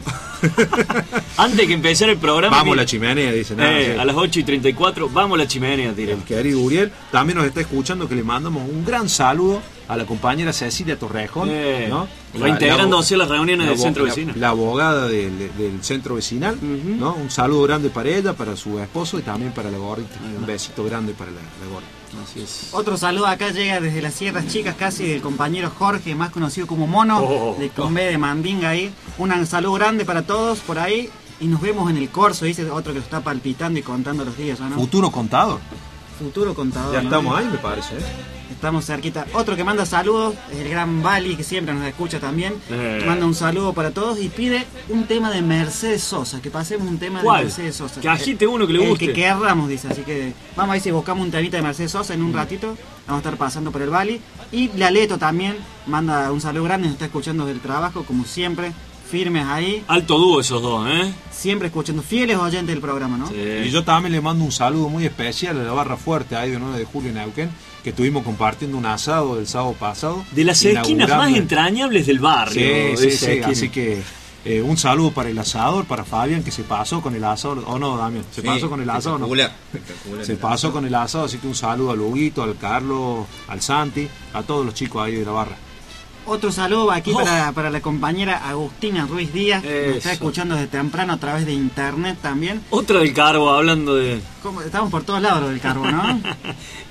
Antes que empezar el programa... Vamos mira, la chimenea, dice. Nada, eh, sí. a las ocho y treinta y cuatro, vamos a la chimenea, tira. El querido Uriel también nos está escuchando, que le mandamos un gran saludo a la compañera Cecilia Torrejón, Eh, ¿no? reintegrándose a las reuniones del abo- centro la- vecinal. La abogada del, del centro vecinal, Ujú. ¿no? Un saludo grande para ella, para su esposo y también para la gordita. Un besito grande para la, la gordita. Así es. Otro saludo acá llega desde las Sierras Chicas, casi del compañero Jorge, más conocido como Mono, Oh. de Comé de Mandinga ahí. Un saludo grande para todos por ahí. Y nos vemos en el corso, dice otro que lo está palpitando y contando los días, ¿no? Futuro contador. Futuro contador. Ya ¿no? estamos ahí, me parece. ¿eh? Estamos cerquita. Otro que manda saludos es el gran Bali, que siempre nos escucha también. Eh. Manda un saludo para todos y pide un tema de Mercedes Sosa, que pasemos un tema ¿Cuál? de Mercedes Sosa. Que agite uno que le El guste. que querramos, dice. Así que vamos a ver si buscamos un temita de Mercedes Sosa en un ratito. Vamos a estar pasando por el Bali. Y Laleto también manda un saludo grande, nos está escuchando del trabajo, como siempre. Firmes ahí, Alto dúo esos dos, ¿eh? siempre escuchando, fieles oyentes del programa, ¿no? Sí. Y yo también le mando un saludo muy especial a la Barra Fuerte, ahí de nueve de julio en Neuquén, que estuvimos compartiendo un asado el sábado pasado. De las esquinas más inaugurando- entrañables del barrio. Sí, de sí, esa sí, esquina. así que eh, un saludo para el asador, para Fabián, que se pasó con el asador, o no, Damián, se Sí, pasó con el asador, ¿no? espectacular, espectacular. Se pasó con el asado, así que un saludo al Huguito, al Carlos, al Santi, a todos los chicos ahí de la barra. Otro saludo aquí Oh. para, para la compañera Agustina Ruiz Díaz, que nos está Eso. escuchando desde temprano a través de internet también. Otra del Carbo, hablando de... Como- Estamos por todos lados del carbo, ¿no?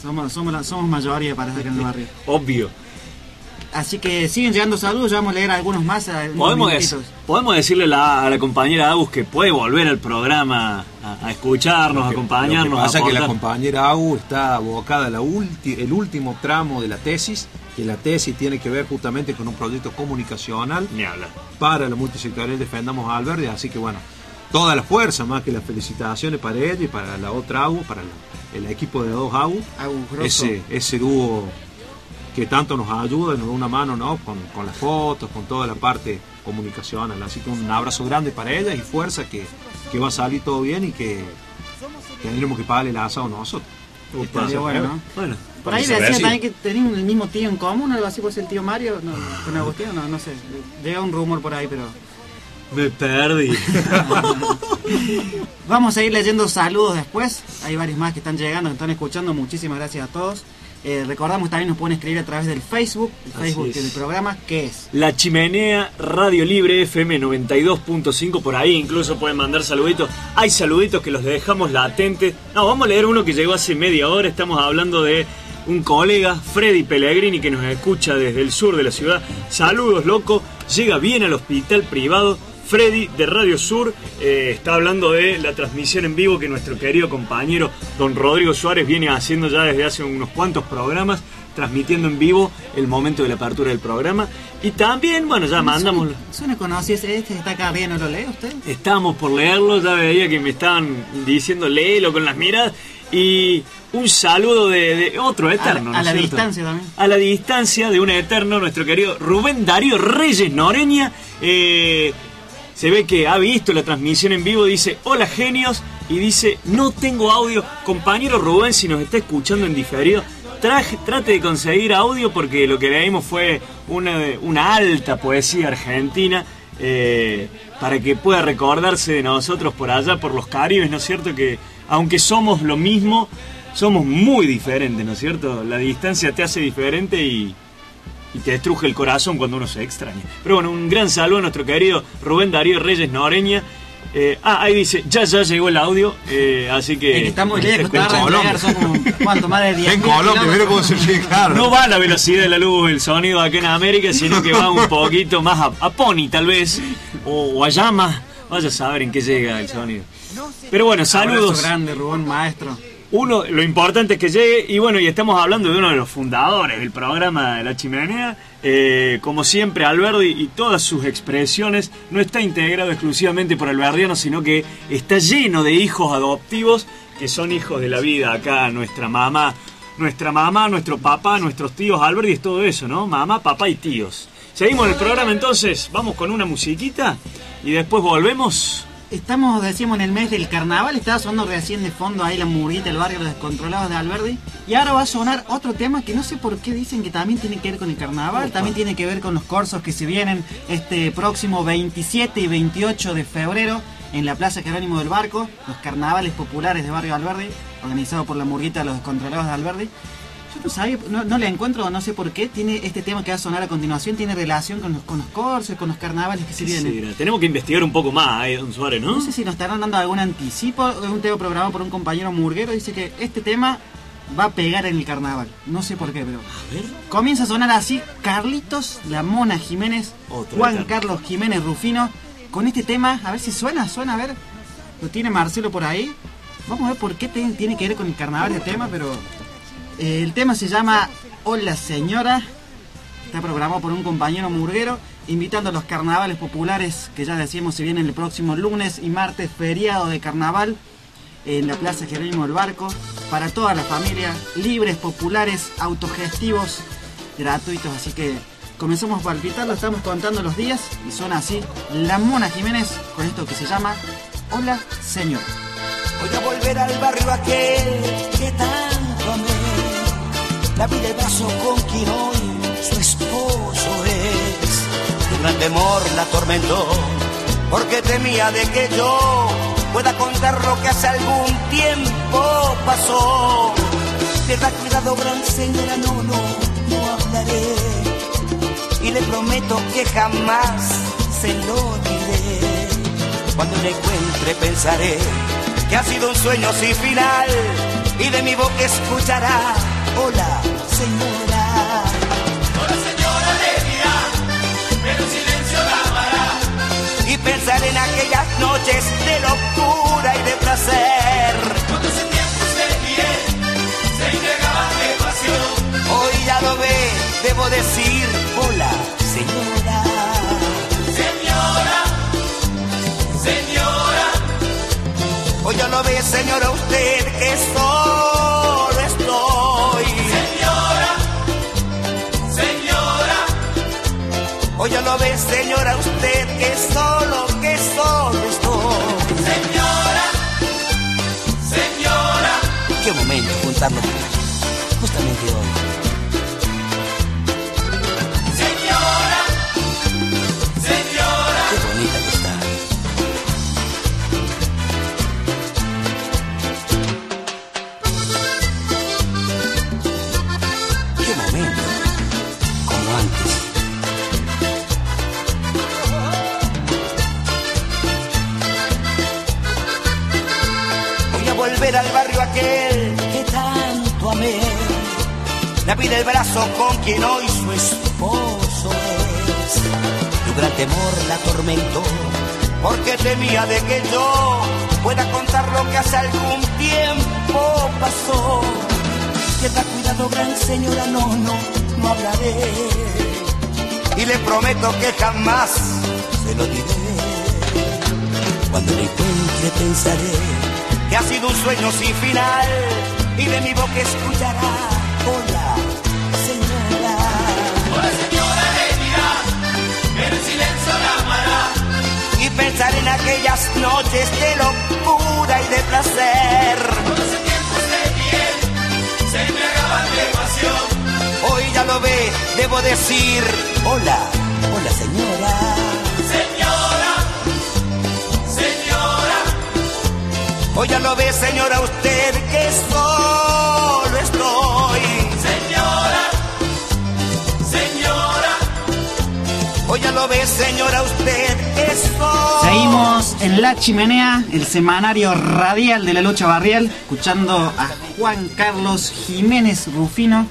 Somos, somos, somos mayoría para acá en el barrio. Obvio. Así que siguen llegando saludos, ya vamos a leer algunos más. Podemos, des, podemos decirle la, a la compañera Agus que puede volver al programa a, a escucharnos, a acompañarnos. Lo que pasa es que la compañera Agus está abocada al el último tramo de la tesis, que la tesis tiene que ver justamente con un proyecto comunicacional para la multisectorial Defendamos a Alberdi, así que bueno, toda la fuerza, más que las felicitaciones para ella y para la otra Agus, para la, el equipo de dos Agus, ese, ese dúo que tanto nos ayuda, nos da una mano, ¿no? Con, con las fotos, con toda la parte comunicacional. Así que un abrazo grande para ella y fuerza que, que va a salir todo bien y que tendremos que pagarle el asado nosotros. Upa, bueno, ¿no? Bueno, por ahí le decían también que tenían el mismo tío en común, algo así, por ser el tío Mario, no, con Agustín, no, no sé. Llega un rumor por ahí, pero... Me perdí. Vamos a ir leyendo saludos después. Hay varios más que están llegando, que están escuchando. Muchísimas gracias a todos. Eh, recordamos también nos pueden escribir a través del Facebook, el Facebook del programa, que es La Chimenea Radio Libre F M noventa y dos punto cinco, por ahí incluso pueden mandar saluditos. Hay saluditos que los dejamos latentes. No, vamos a leer uno que llegó hace media hora. Estamos hablando de un colega, Freddy Pellegrini, que nos escucha desde el sur de la ciudad. Saludos, loco. Llega bien al hospital privado. Freddy de Radio Sur eh, está hablando de la transmisión en vivo que nuestro querido compañero don Rodrigo Suárez viene haciendo ya desde hace unos cuantos programas, transmitiendo en vivo el momento de la apertura del programa. Y también, bueno, ya mandamos... Suena conocido, este está acá arriba, ¿no lo lee usted? Estamos por leerlo, ya veía que me estaban diciendo léelo con las miradas. Y un saludo de, de otro eterno, a la, ¿no a la cierto? distancia también. A la distancia de un eterno, nuestro querido Rubén Darío Reyes Noreña. Eh... Se ve que ha visto la transmisión en vivo, dice, hola genios, y dice, no tengo audio. Compañero Rubén, si nos está escuchando en diferido, traje, trate de conseguir audio porque lo que leímos fue una, una alta poesía argentina, eh, para que pueda recordarse de nosotros por allá, por los Caribes, ¿no es cierto? Que aunque somos lo mismo, somos muy diferentes, ¿no es cierto? La distancia te hace diferente y... y te destruje el corazón cuando uno se extraña. Pero bueno, un gran saludo a nuestro querido Rubén Darío Reyes Noreña. Eh, ah, ahí dice, ya ya llegó el audio, eh, así que... Es que está muy lejos, está en Colombia. Son como, ¿cuánto? Más de diez en Colombia, mira cómo se llegaron. No va a la velocidad de la luz el sonido acá en América, sino que va un poquito más a, a Pony tal vez, o, o a Llama, vaya a saber en qué llega el sonido. Pero bueno, saludos. Abrazo grande, Rubén, maestro. Uno, lo importante es que llegue, y bueno, y estamos hablando de uno de los fundadores del programa de La Chimenea. Eh, como siempre, Alberdi y todas sus expresiones no está integrado exclusivamente por alberdianos, sino que está lleno de hijos adoptivos que son hijos de la vida. Acá nuestra mamá, nuestra mamá, nuestro papá, nuestros tíos, Alberdi es todo eso, ¿no? Mamá, papá y tíos. Seguimos el programa entonces, vamos con una musiquita y después volvemos. Estamos, decimos, en el mes del carnaval. Estaba sonando recién de fondo ahí la murguita, el barrio Los Descontrolados de Alberdi. Y ahora va a sonar otro tema que no sé por qué dicen que también tiene que ver con el carnaval. Opa. También tiene que ver con los corsos que se vienen este próximo veintisiete y veintiocho de febrero en la Plaza Jerónimo del Barco. Los carnavales populares de barrio Alberdi, organizado por la murguita Los Descontrolados de Alberdi. Yo no sabía, no, no le encuentro, no sé por qué, tiene este tema que va a sonar a continuación, tiene relación con los, con los corsos, con los carnavales que se vienen. Sí, tenemos que investigar un poco más ahí, don Suárez, ¿no? No sé si nos estarán dando algún anticipo, es un tema programado por un compañero murguero, dice que este tema va a pegar en el carnaval, no sé por qué, pero... A ver. Comienza a sonar así, Carlitos, la Mona Jiménez, Otro Juan eterno. Carlos Jiménez Rufino, con este tema, a ver si suena, suena, a ver, lo tiene Marcelo por ahí, vamos a ver por qué te, tiene que ver con el carnaval este tema, pero... El tema se llama Hola Señora, está programado por un compañero murguero, invitando a los carnavales populares que ya decíamos se vienen el próximo lunes y martes, feriado de carnaval en la Plaza Jerónimo del Barco, para toda la familia, libres, populares, autogestivos, gratuitos, así que comenzamos a palpitarlo, estamos contando los días y suena así la Mona Jiménez con esto que se llama Hola Señora. Voy a volver al barrio aquel que tanto amé. La vi de brazo con quien hoy su esposo es. Un gran temor la atormentó, porque temía de que yo pueda contar lo que hace algún tiempo pasó. Tenga cuidado, gran señora, no, no, no hablaré. Y le prometo que jamás se lo diré. Cuando le encuentre pensaré que ha sido un sueño sin final, y de mi boca escuchará hola señora. Hola señora le dirá, pero en silencio la amará. Y pensar en aquellas noches de locura y de placer. Cuando ese tiempo usted y él se entregaban de pasión. Hoy ya lo ve, debo decir, hola señora. Señora, señora. Hoy ya lo ve, señora, usted que solo estoy. Señora, señora. Hoy ya lo ve, señora, usted que solo, que solo estoy. Señora, señora. Qué momento juntarlo justamente hoy. Señora, señora. Qué bonita que está. Qué momento, como antes. Voy a volver al barrio aquel que tanto amé. La vida el brazo con quien hoy su esposo es. Tu gran temor la atormentó, porque temía de que yo pueda contar lo que hace algún tiempo pasó. Tenga cuidado, gran señora, no, no, no hablaré. Y le prometo que jamás se lo diré. Cuando le encuentre pensaré que ha sido un sueño sin final, y de mi boca escuchará, hola, señora. Hola señora le dirá, pero en silencio la amará. Y pensar en aquellas noches de locura y de placer. Cuando ese tiempo usted y él se entregaban de pasión. Hoy ya lo ve, debo decir, hola, hola señora. Señora, señora. Hoy ya lo ve, señora, usted que solo estoy. Señora, señora. Hoy ya lo ve, señora, usted que soy. Seguimos en La Chimenea, el semanario radial de la lucha barrial, escuchando a Juan Carlos Jiménez Rufino,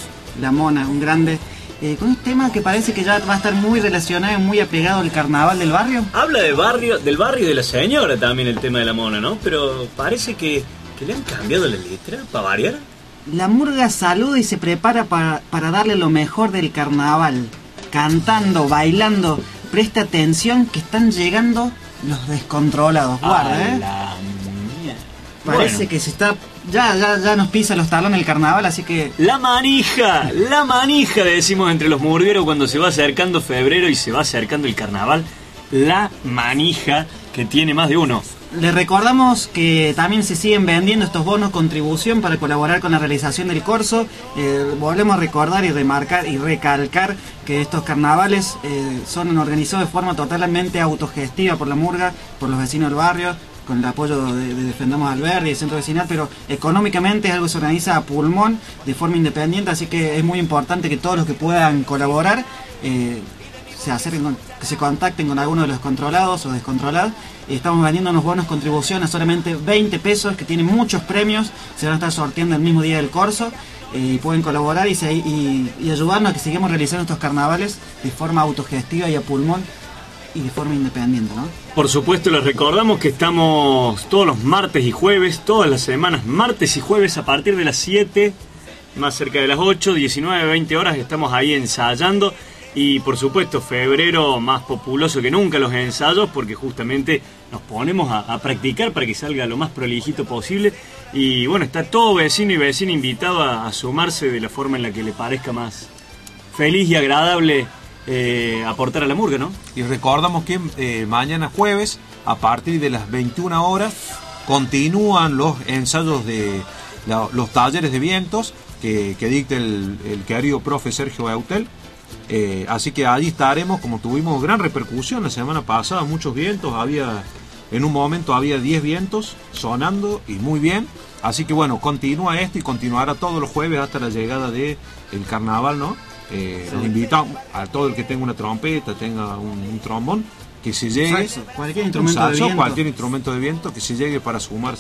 La Mona, un grande, eh, con un tema que parece que ya va a estar muy relacionado y muy apegado al carnaval del barrio. Habla de barrio, del barrio y de la señora también el tema de La Mona, ¿no? Pero parece que, que le han cambiado la letra, para variar. La murga saluda y se prepara para, para darle lo mejor del carnaval. Cantando, bailando, presta atención que están llegando los descontrolados. Guarda, ¿eh? La mía. Parece Bueno. que se está... Ya, ya, ya nos pisa los talones el carnaval, así que... La manija, la manija, le decimos entre los murgueros cuando se va acercando febrero y se va acercando el carnaval. La manija, que tiene más de uno. Les recordamos que también se siguen vendiendo estos bonos contribución para colaborar con la realización del corso. Eh, volvemos a recordar y remarcar y recalcar que estos carnavales eh, son organizados de forma totalmente autogestiva por la murga, por los vecinos del barrio, con el apoyo de, de Defendamos Alberdi y el centro vecinal, pero económicamente es algo que se organiza a pulmón, de forma independiente, así que es muy importante que todos los que puedan colaborar eh, se acerquen, con, que se contacten con alguno de los controlados o descontrolados. Estamos vendiendo unos bonos contribución a solamente veinte pesos, que tienen muchos premios, se van a estar sorteando el mismo día del corso, eh, y pueden colaborar y, se, y, y ayudarnos a que sigamos realizando estos carnavales de forma autogestiva y a pulmón y de forma independiente, ¿no? Por supuesto, les recordamos que estamos todos los martes y jueves, todas las semanas, martes y jueves a partir de las siete, más cerca de las ocho, diecinueve, veinte horas, estamos ahí ensayando. Y por supuesto, febrero más populoso que nunca los ensayos, porque justamente nos ponemos a, a practicar para que salga lo más prolijito posible. Y bueno, está todo vecino y vecina invitado a, a sumarse de la forma en la que le parezca más feliz y agradable eh, aportar a la murga, ¿no? Y recordamos que eh, mañana jueves, a partir de las veintiuna horas, continúan los ensayos de la, los talleres de vientos que, que dicta el, el querido profe Sergio Eutel. Eh, así que allí estaremos, como tuvimos gran repercusión la semana pasada, muchos vientos, había en un momento había diez vientos sonando y muy bien, así que bueno, continúa esto y continuará todos los jueves hasta la llegada del carnaval, ¿no? Eh, sí. Los invitamos a todo el que tenga una trompeta, tenga un, un trombón, que se llegue, saxo, cualquier instrumento saxo, de viento. cualquier instrumento de viento, que se llegue para sumarse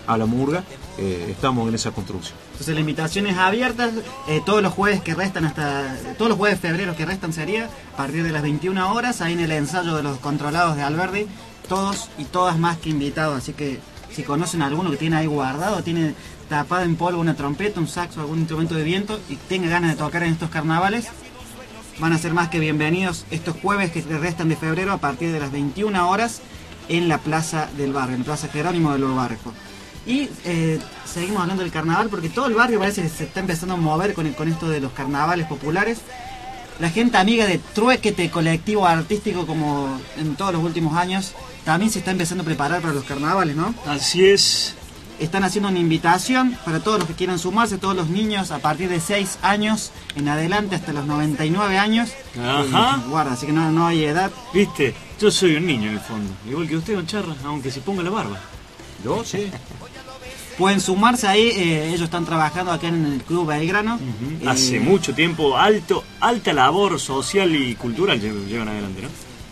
a la murga, eh, estamos en esa construcción. Entonces la invitación es abierta, eh, todos los jueves que restan hasta, todos los jueves de febrero que restan sería a partir de las veintiuna horas, ahí en el ensayo de los controlados de Alberdi, todos y todas más que invitados, así que si conocen a alguno que tiene ahí guardado, tiene tapado en polvo una trompeta, un saxo, algún instrumento de viento y tenga ganas de tocar en estos carnavales, van a ser más que bienvenidos estos jueves que restan de febrero a partir de las veintiuna horas en la Plaza del Barrio, en la Plaza Jerónimo del Barco. Y eh, seguimos hablando del carnaval porque todo el barrio parece que se está empezando a mover con, el, con esto de los carnavales populares. La gente amiga de Truequete Colectivo Artístico, como en todos los últimos años, también se está empezando a preparar para los carnavales, ¿no? Así es. Están haciendo una invitación para todos los que quieran sumarse, todos los niños a partir de seis años en adelante hasta los noventa y nueve años. Ajá. Eh, guarda, así que no, no hay edad. Viste, yo soy un niño en el fondo, igual que usted, don Charra, aunque se ponga la barba. Yo sí. Pueden sumarse ahí, eh, ellos están trabajando acá en el Club Belgrano. Uh-huh. Hace eh, mucho tiempo, alto, alta labor social y cultural llevan adelante, ¿no?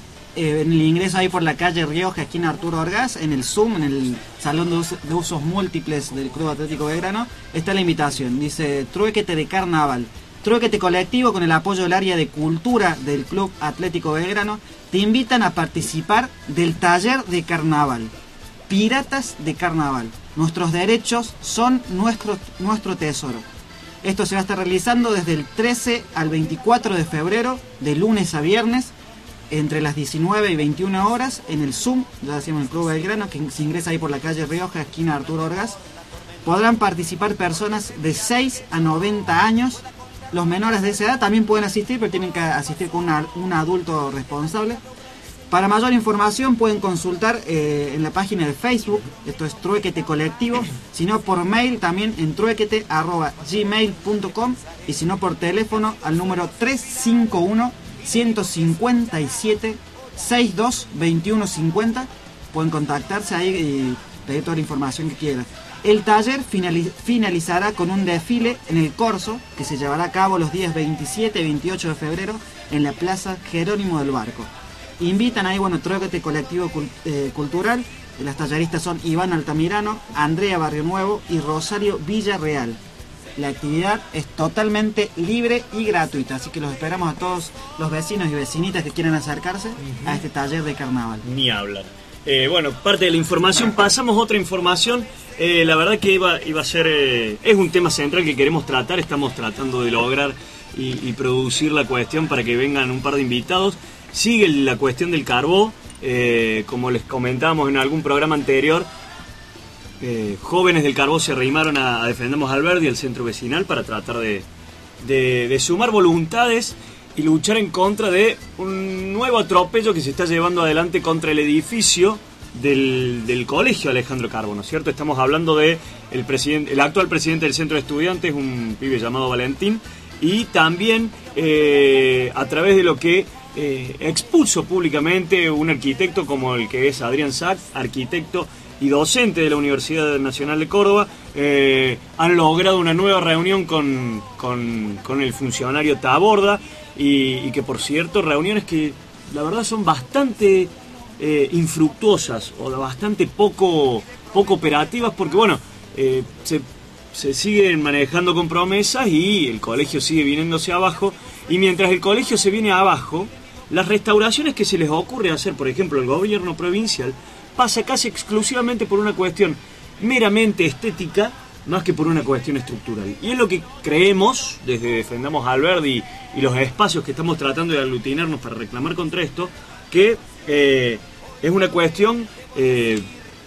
Eh, en el ingreso ahí por la calle Rioja, esquina Arturo Orgaz, en el Zoom, en el Salón de, us de Usos Múltiples del Club Atlético Belgrano, está la invitación. Dice, Truequete de Carnaval. Truequete Colectivo, con el apoyo del área de cultura del Club Atlético Belgrano, te invitan a participar del taller de carnaval. Piratas de Carnaval. Nuestros derechos son nuestro, nuestro tesoro. Esto se va a estar realizando desde el trece al veinticuatro de febrero, de lunes a viernes, entre las diecinueve y veintiuna horas, en el Zoom, ya decimos en el Club Belgrano, que se ingresa ahí por la calle Rioja, esquina Arturo Orgaz. Podrán participar personas de seis a noventa años. Los menores de esa edad también pueden asistir, pero tienen que asistir con una, un adulto responsable. Para mayor información pueden consultar eh, en la página de Facebook, esto es Truequete Colectivo, si no por mail también en truequete arroba gmail punto com y si no por teléfono al número tres cinco uno, uno cinco siete, seis dos, dos uno cinco cero. Pueden contactarse ahí y pedir toda la información que quieran. El taller finaliz finalizará con un desfile en el Corso que se llevará a cabo los días veintisiete y veintiocho de febrero en la Plaza Jerónimo del Barco. Invitan ahí, bueno, Truequete Colectivo Cult eh, Cultural. Las talleristas son Iván Altamirano, Andrea Barrio Nuevo y Rosario Villarreal. La actividad es totalmente libre y gratuita, así que los esperamos a todos los vecinos y vecinitas que quieran acercarse uh-huh. a este taller de carnaval. Ni hablar. Eh, bueno, parte de la información, pasamos a otra información. Eh, la verdad que iba, iba a ser, eh, es un tema central que queremos tratar, estamos tratando de lograr y, y producir la cuestión para que vengan un par de invitados. Sigue la cuestión del carbó, eh, como les comentábamos en algún programa anterior, eh, jóvenes del carbó se arrimaron a, a Defendamos Alberdi, el centro vecinal, para tratar de, de, de sumar voluntades y luchar en contra de un nuevo atropello que se está llevando adelante contra el edificio del, del colegio Alejandro Carbó, ¿no es cierto? Estamos hablando de el, presidente, el actual presidente del centro de estudiantes, un pibe llamado Valentín, y también eh, a través de lo que Eh, expuso públicamente un arquitecto como el que es Adrián Sachs, arquitecto y docente de la Universidad Nacional de Córdoba. Eh, han logrado una nueva reunión con, con, con el funcionario Taborda y, y que, por cierto, reuniones que la verdad son bastante eh, infructuosas o bastante poco, poco operativas porque, bueno, eh, se, se siguen manejando con promesas y el colegio sigue viniéndose abajo, y mientras el colegio se viene abajo, las restauraciones que se les ocurre hacer, por ejemplo, el gobierno provincial, pasa casi exclusivamente por una cuestión meramente estética, más que por una cuestión estructural. Y es lo que creemos, desde Defendamos Alberdi y los espacios que estamos tratando de aglutinarnos para reclamar contra esto, que eh, es una cuestión eh,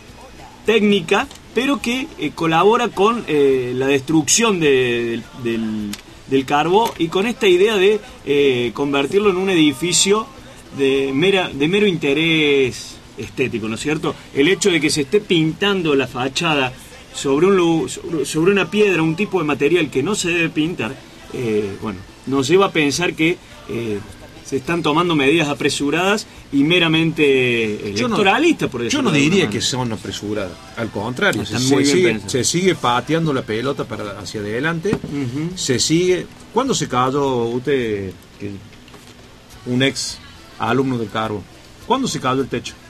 técnica, pero que eh, colabora con eh, la destrucción de, de, del... del carbó y con esta idea de eh, convertirlo en un edificio de, mera, de mero interés estético, ¿no es cierto? El hecho de que se esté pintando la fachada sobre, un, sobre una piedra, un tipo de material que no se debe pintar, eh, bueno, nos lleva a pensar que eh, se están tomando medidas apresuradas y meramente electoralistas, por decirlo. Yo no diría que son apresuradas, al contrario, se, se, sigue, se sigue pateando la pelota para hacia adelante, uh-huh. se sigue. ¿Cuándo se cayó usted, un ex alumno del Carbó? ¿Cuándo se cayó el techo?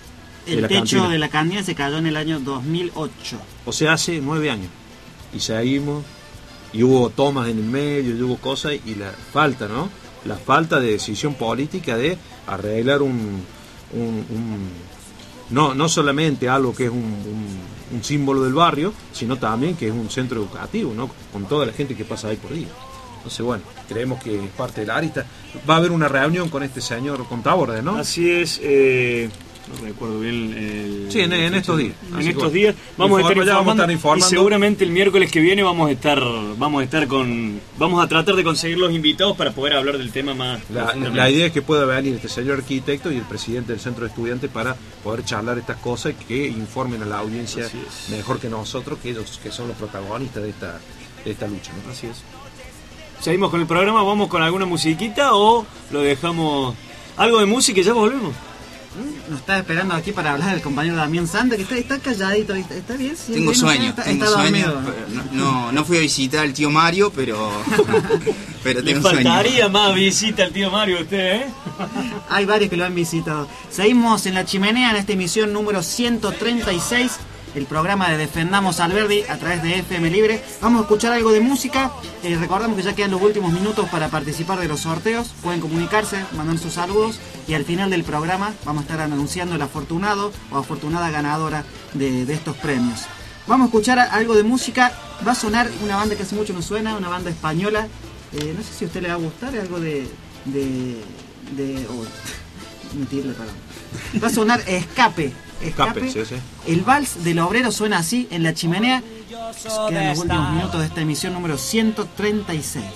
de El la techo cantina. de la cantina se cayó en el año dos mil ocho. O sea, hace nueve años. Y seguimos, y hubo tomas en el medio, y hubo cosas, y la falta, ¿no? La falta de decisión política de arreglar un... un, un no, no solamente algo que es un, un, un símbolo del barrio, sino también que es un centro educativo, ¿no? Con toda la gente que pasa ahí por día. Entonces, bueno, creemos que es parte de la arista. Va a haber una reunión con este señor Contaborde, ¿no? Así es, eh, no recuerdo bien el... Sí, en, en estos días. En Así estos que, días vamos a, estar informa, ya vamos a informando, estar informando. y seguramente el miércoles que viene vamos a estar vamos a estar con vamos a tratar de conseguir los invitados para poder hablar del tema más La, profundamente. la idea es que pueda venir este señor arquitecto y el presidente del centro de estudiantes para poder charlar estas cosas y que informen a la audiencia mejor que nosotros, que ellos que son los protagonistas de esta, de esta lucha, ¿no? Así es. Seguimos con el programa, vamos con alguna musiquita o lo dejamos algo de música y ya volvemos. Nos está esperando aquí para hablar el compañero Damián Santa, que está, está calladito, ¿está, está bien? ¿Sí? Tengo ¿Bien? sueño, Está, tengo está sueño. dormido. Pero no, no, no fui a visitar al tío Mario, pero, pero Le tengo sueño. faltaría más visita al tío Mario a usted, ¿eh? Hay varios que lo han visitado. Seguimos en La Chimenea en esta emisión número ciento treinta y seis, el programa de Defendamos Alberdi a través de F M Libre. Vamos a escuchar algo de música. Eh, recordamos que ya quedan los últimos minutos para participar de los sorteos. Pueden comunicarse, mandar sus saludos y al final del programa vamos a estar anunciando el afortunado o afortunada ganadora de, de estos premios. Vamos a escuchar algo de música. Va a sonar una banda que hace mucho no suena, una banda española. Eh, no sé si a usted le va a gustar, algo de... de, de oh, mentirle, perdón. Va a sonar Escape. Escape. Escape, sí, sí. El vals del obrero suena así en La Chimenea. Quedan los últimos minutos de esta emisión número ciento treinta y seis.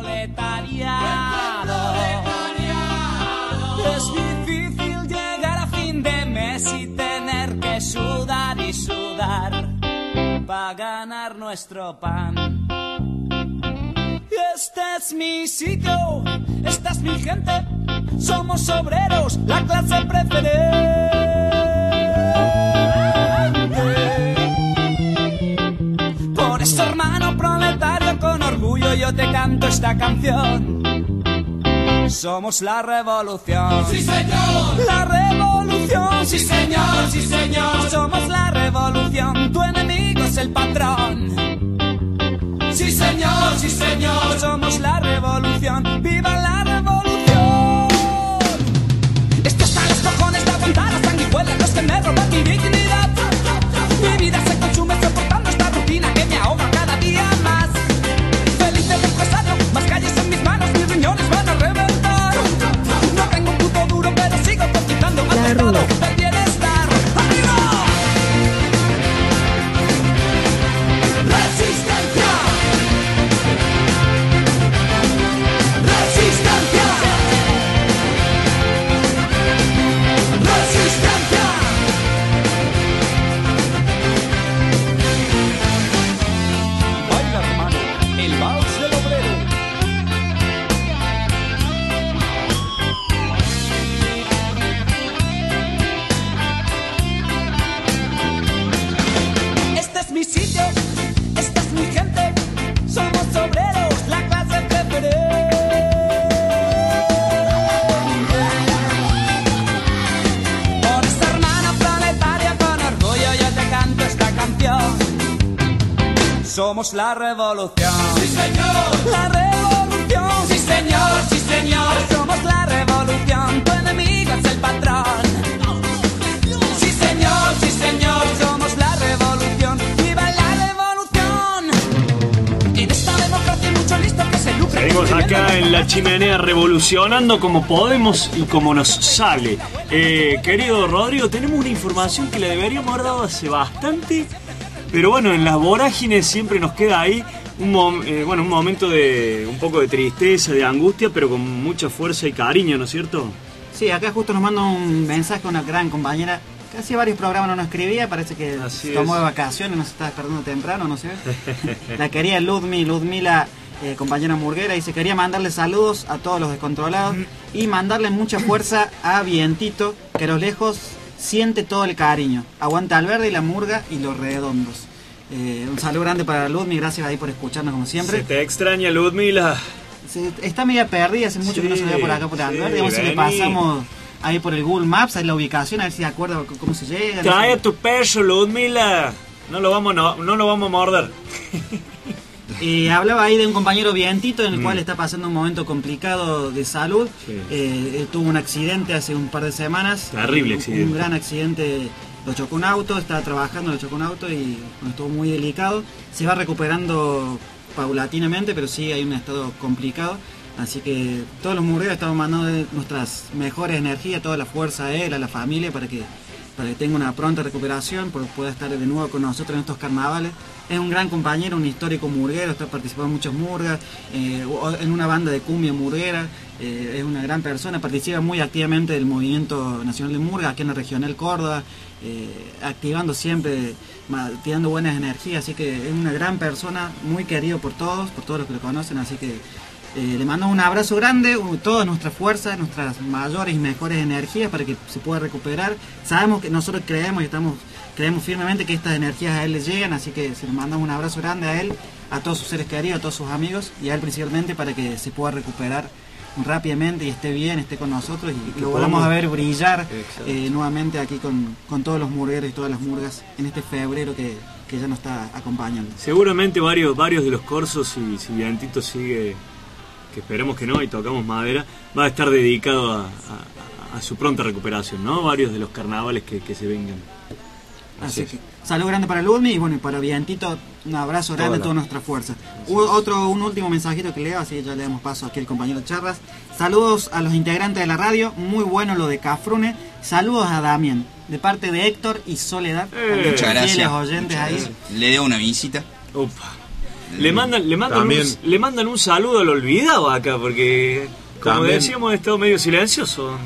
Es difícil llegar a fin de mes y tener que sudar y sudar para ganar nuestro pan. Este es mi sitio, esta es mi gente, somos obreros, la clase preferente. Por eso, hermano proletario, con orgullo yo te canto esta canción. Somos la revolución. ¡Sí, señor! La revolución. ¡Sí, señor! ¡Sí, señor! Somos la revolución. Tu enemigo es el patrón. ¡Sí, señor! ¡Sí, señor! Somos la revolución. ¡Viva la revolución! Esto está en los cojones de aguantar a sanguijuelas los que me roban mi dignidad. Mi vida se consume soportando esta rutina que me ahoga cada día más. Feliz de empresario, más calles en mis manos, mis riñones van a reventar. No tengo un puto duro, pero sigo cotizando al estado del bienestar. ¡Arriba! ¡Resistencia! ¡Resistencia! ¡Resistencia! Baila, hermano, el vals del obrero. Este es mi sitio, esta es mi gente, somos obreros, la clase preferente. Por esta hermana planetaria con orgullo yo te canto esta canción. Somos la revolución. ¡Sí, señor! La revolución. ¡Sí, señor! ¡Sí, señor! Somos la revolución. Tu enemigo es el patrón. ¡Sí, señor! ¡Sí, señor! Somos la revolución. ¡Viva la revolución! En esta democracia hay mucho listo que se lucra. Seguimos acá en La Chimenea revolucionando como podemos y como nos sale. Eh, querido Rodrigo, tenemos una información que le deberíamos haber dado hace bastante. Pero bueno, en las vorágines siempre nos queda ahí un, mom- eh, bueno, un momento de un poco de tristeza, de angustia, pero con mucha fuerza y cariño, ¿no es cierto? Sí, acá justo nos manda un mensaje una gran compañera que hacía varios programas no nos escribía, parece que Así tomó es. de vacaciones, nos está despertando temprano, no sé. La quería Ludmi, Ludmila, eh, compañera Murguera, dice quería mandarle saludos a todos los descontrolados y mandarle mucha fuerza a Vientito, que a lo lejos siente todo el cariño. Aguanta al verde y la murga y los redondos. Eh, un saludo grande para Ludmi, gracias ahí por escucharnos como siempre. Se te extraña, Ludmila. Se- está media perdida, hace mucho Sí, que no se ve por acá por sí, Alberdi, vamos a ver si le vení. pasamos ahí por el Google Maps, ahí la ubicación, a ver si se acuerda cómo se llega. Trae no a tu perro, Ludmila. No lo vamos, no, no lo vamos a morder. Y hablaba ahí de un compañero Vientito en el Mm. cual está pasando un momento complicado de salud. Sí. Eh, él tuvo un accidente hace un par de semanas. Terrible un, accidente. Un gran accidente, lo chocó un auto, estaba trabajando, lo chocó un auto y bueno, estuvo muy delicado. Se va recuperando paulatinamente, pero sí hay un estado complicado. Así que todos los murgueros estamos mandando nuestras mejores energías, toda la fuerza a él, a la familia, para que para que tenga una pronta recuperación, para que pueda estar de nuevo con nosotros en estos carnavales. Es un gran compañero, un histórico murguero, está participando en muchas murgas, eh, en una banda de cumbia murguera, eh, es una gran persona, participa muy activamente del movimiento nacional de murga aquí en la Regional Córdoba, eh, activando siempre, ma, tirando buenas energías, así que es una gran persona, muy querido por todos, por todos los que lo conocen, así que Eh, le mando un abrazo grande, uh, toda nuestra fuerza, nuestras mayores y mejores energías para que se pueda recuperar. Sabemos que nosotros creemos y estamos creemos firmemente que estas energías a él le llegan, así que se le mandamos un abrazo grande a él, a todos sus seres queridos, a todos sus amigos y a él principalmente para que se pueda recuperar rápidamente y esté bien, esté con nosotros y, y lo volvamos a ver brillar eh, nuevamente aquí con, con todos los murgueros y todas las murgas en este febrero que, que ya nos está acompañando. Seguramente varios, varios de los corsos, si, si Vientito sigue, que esperemos que no, y tocamos madera, va a estar dedicado a, a, a su pronta recuperación, ¿no? Varios de los carnavales que, que se vengan. Así, Así que salud grande para Ludmi y bueno, y para Vientito un abrazo grande, toda nuestra fuerza. Hubo otro, un último mensajito que leo, así que ya le damos paso aquí al compañero Charras. Saludos a los integrantes de la radio, muy bueno lo de Cafrune. Saludos a Damián, de parte de Héctor y Soledad. Eh, muchas gracias. Oyentes muchas ahí. gracias. Le debo una visita. Opa. Le mandan, le, mandan un, le mandan un saludo al olvidado acá, porque como También. decíamos, he estado medio silencioso.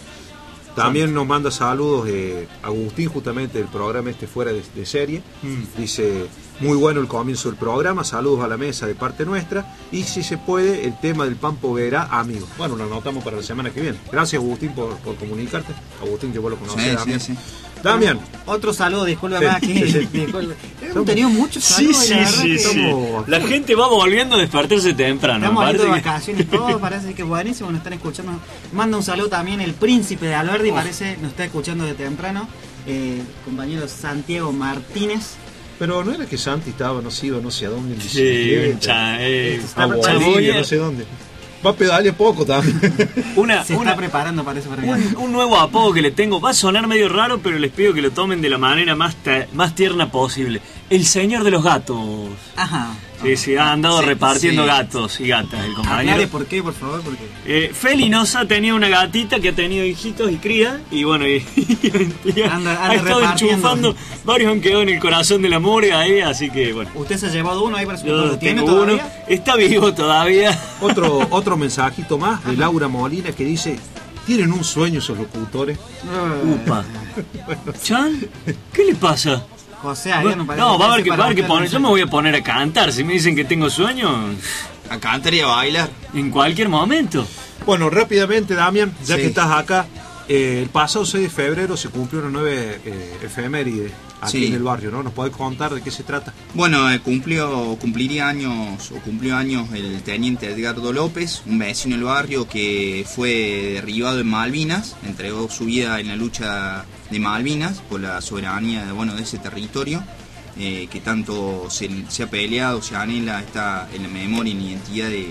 También nos manda saludos eh, Agustín, justamente del programa este Fuera de, de Serie. Mm. Dice, muy bueno el comienzo del programa, saludos a la mesa de parte nuestra. Y si se puede, el tema del pan Povera, amigo. Bueno, lo anotamos para la semana que viene. Gracias, Agustín, por, por comunicarte. Agustín, que vos lo conocés, sí, Damián. Sí, sí. Damián. Otro saludo, disculpa sí, más aquí. Sí, sí. Hemos tenido muchos saludos. Sí, sí, sí, sí. La gente va volviendo a despertarse temprano. Estamos yendo de que... vacaciones, todo parece que buenísimo, nos están escuchando. Manda un saludo también el príncipe de Alberdi, oh. parece, nos está escuchando de temprano. Eh, compañero Santiago Martínez. Pero no era que Santi estaba, no sé, no sé a dónde. Sí, cha, eh, a Bolivia, no sé dónde. Va a pedalear poco también. Una, Se una, está preparando, parece, para un, un nuevo apodo que le tengo. Va a sonar medio raro, pero les pido que lo tomen de la manera más, más tierna posible. El señor de los gatos. Ajá. Sí, sí, ha andado sí, repartiendo sí. gatos y gatas, el compañero. Aclare por qué, por favor, porque... Eh, Felinosa tenía una gatita que ha tenido hijitos y cría, y bueno, y, y anda, anda ha estado enchufando, varios han quedado en el corazón de la murga ahí, así que bueno. ¿Usted se ha llevado uno ahí para su Yo ¿Lo tiene tengo todavía? Uno, está vivo todavía. Otro, otro mensajito más de Laura Molina que dice, ¿tienen un sueño esos locutores? Uh, Upa. ¿Chan? ¿Qué le pasa? José Ariano, no, no, va a haber que, va a haber que poner, yo me voy a poner a cantar, si me dicen que tengo sueño. A cantar y a bailar. En cualquier momento. Bueno, rápidamente, Damián, ya sí. que estás acá, eh, el pasado seis de febrero se cumplió una nueva eh, efeméride aquí sí. en el barrio, ¿no? ¿Nos podés contar de qué se trata? Bueno, eh, cumplió, cumpliría años, o cumplió años el teniente Edgardo López, un vecino del barrio que fue derribado en Malvinas, entregó su vida en la lucha de Malvinas por la soberanía de, bueno, de ese territorio, eh, que tanto se, se ha peleado, se anhela, está en la memoria y en la identidad de,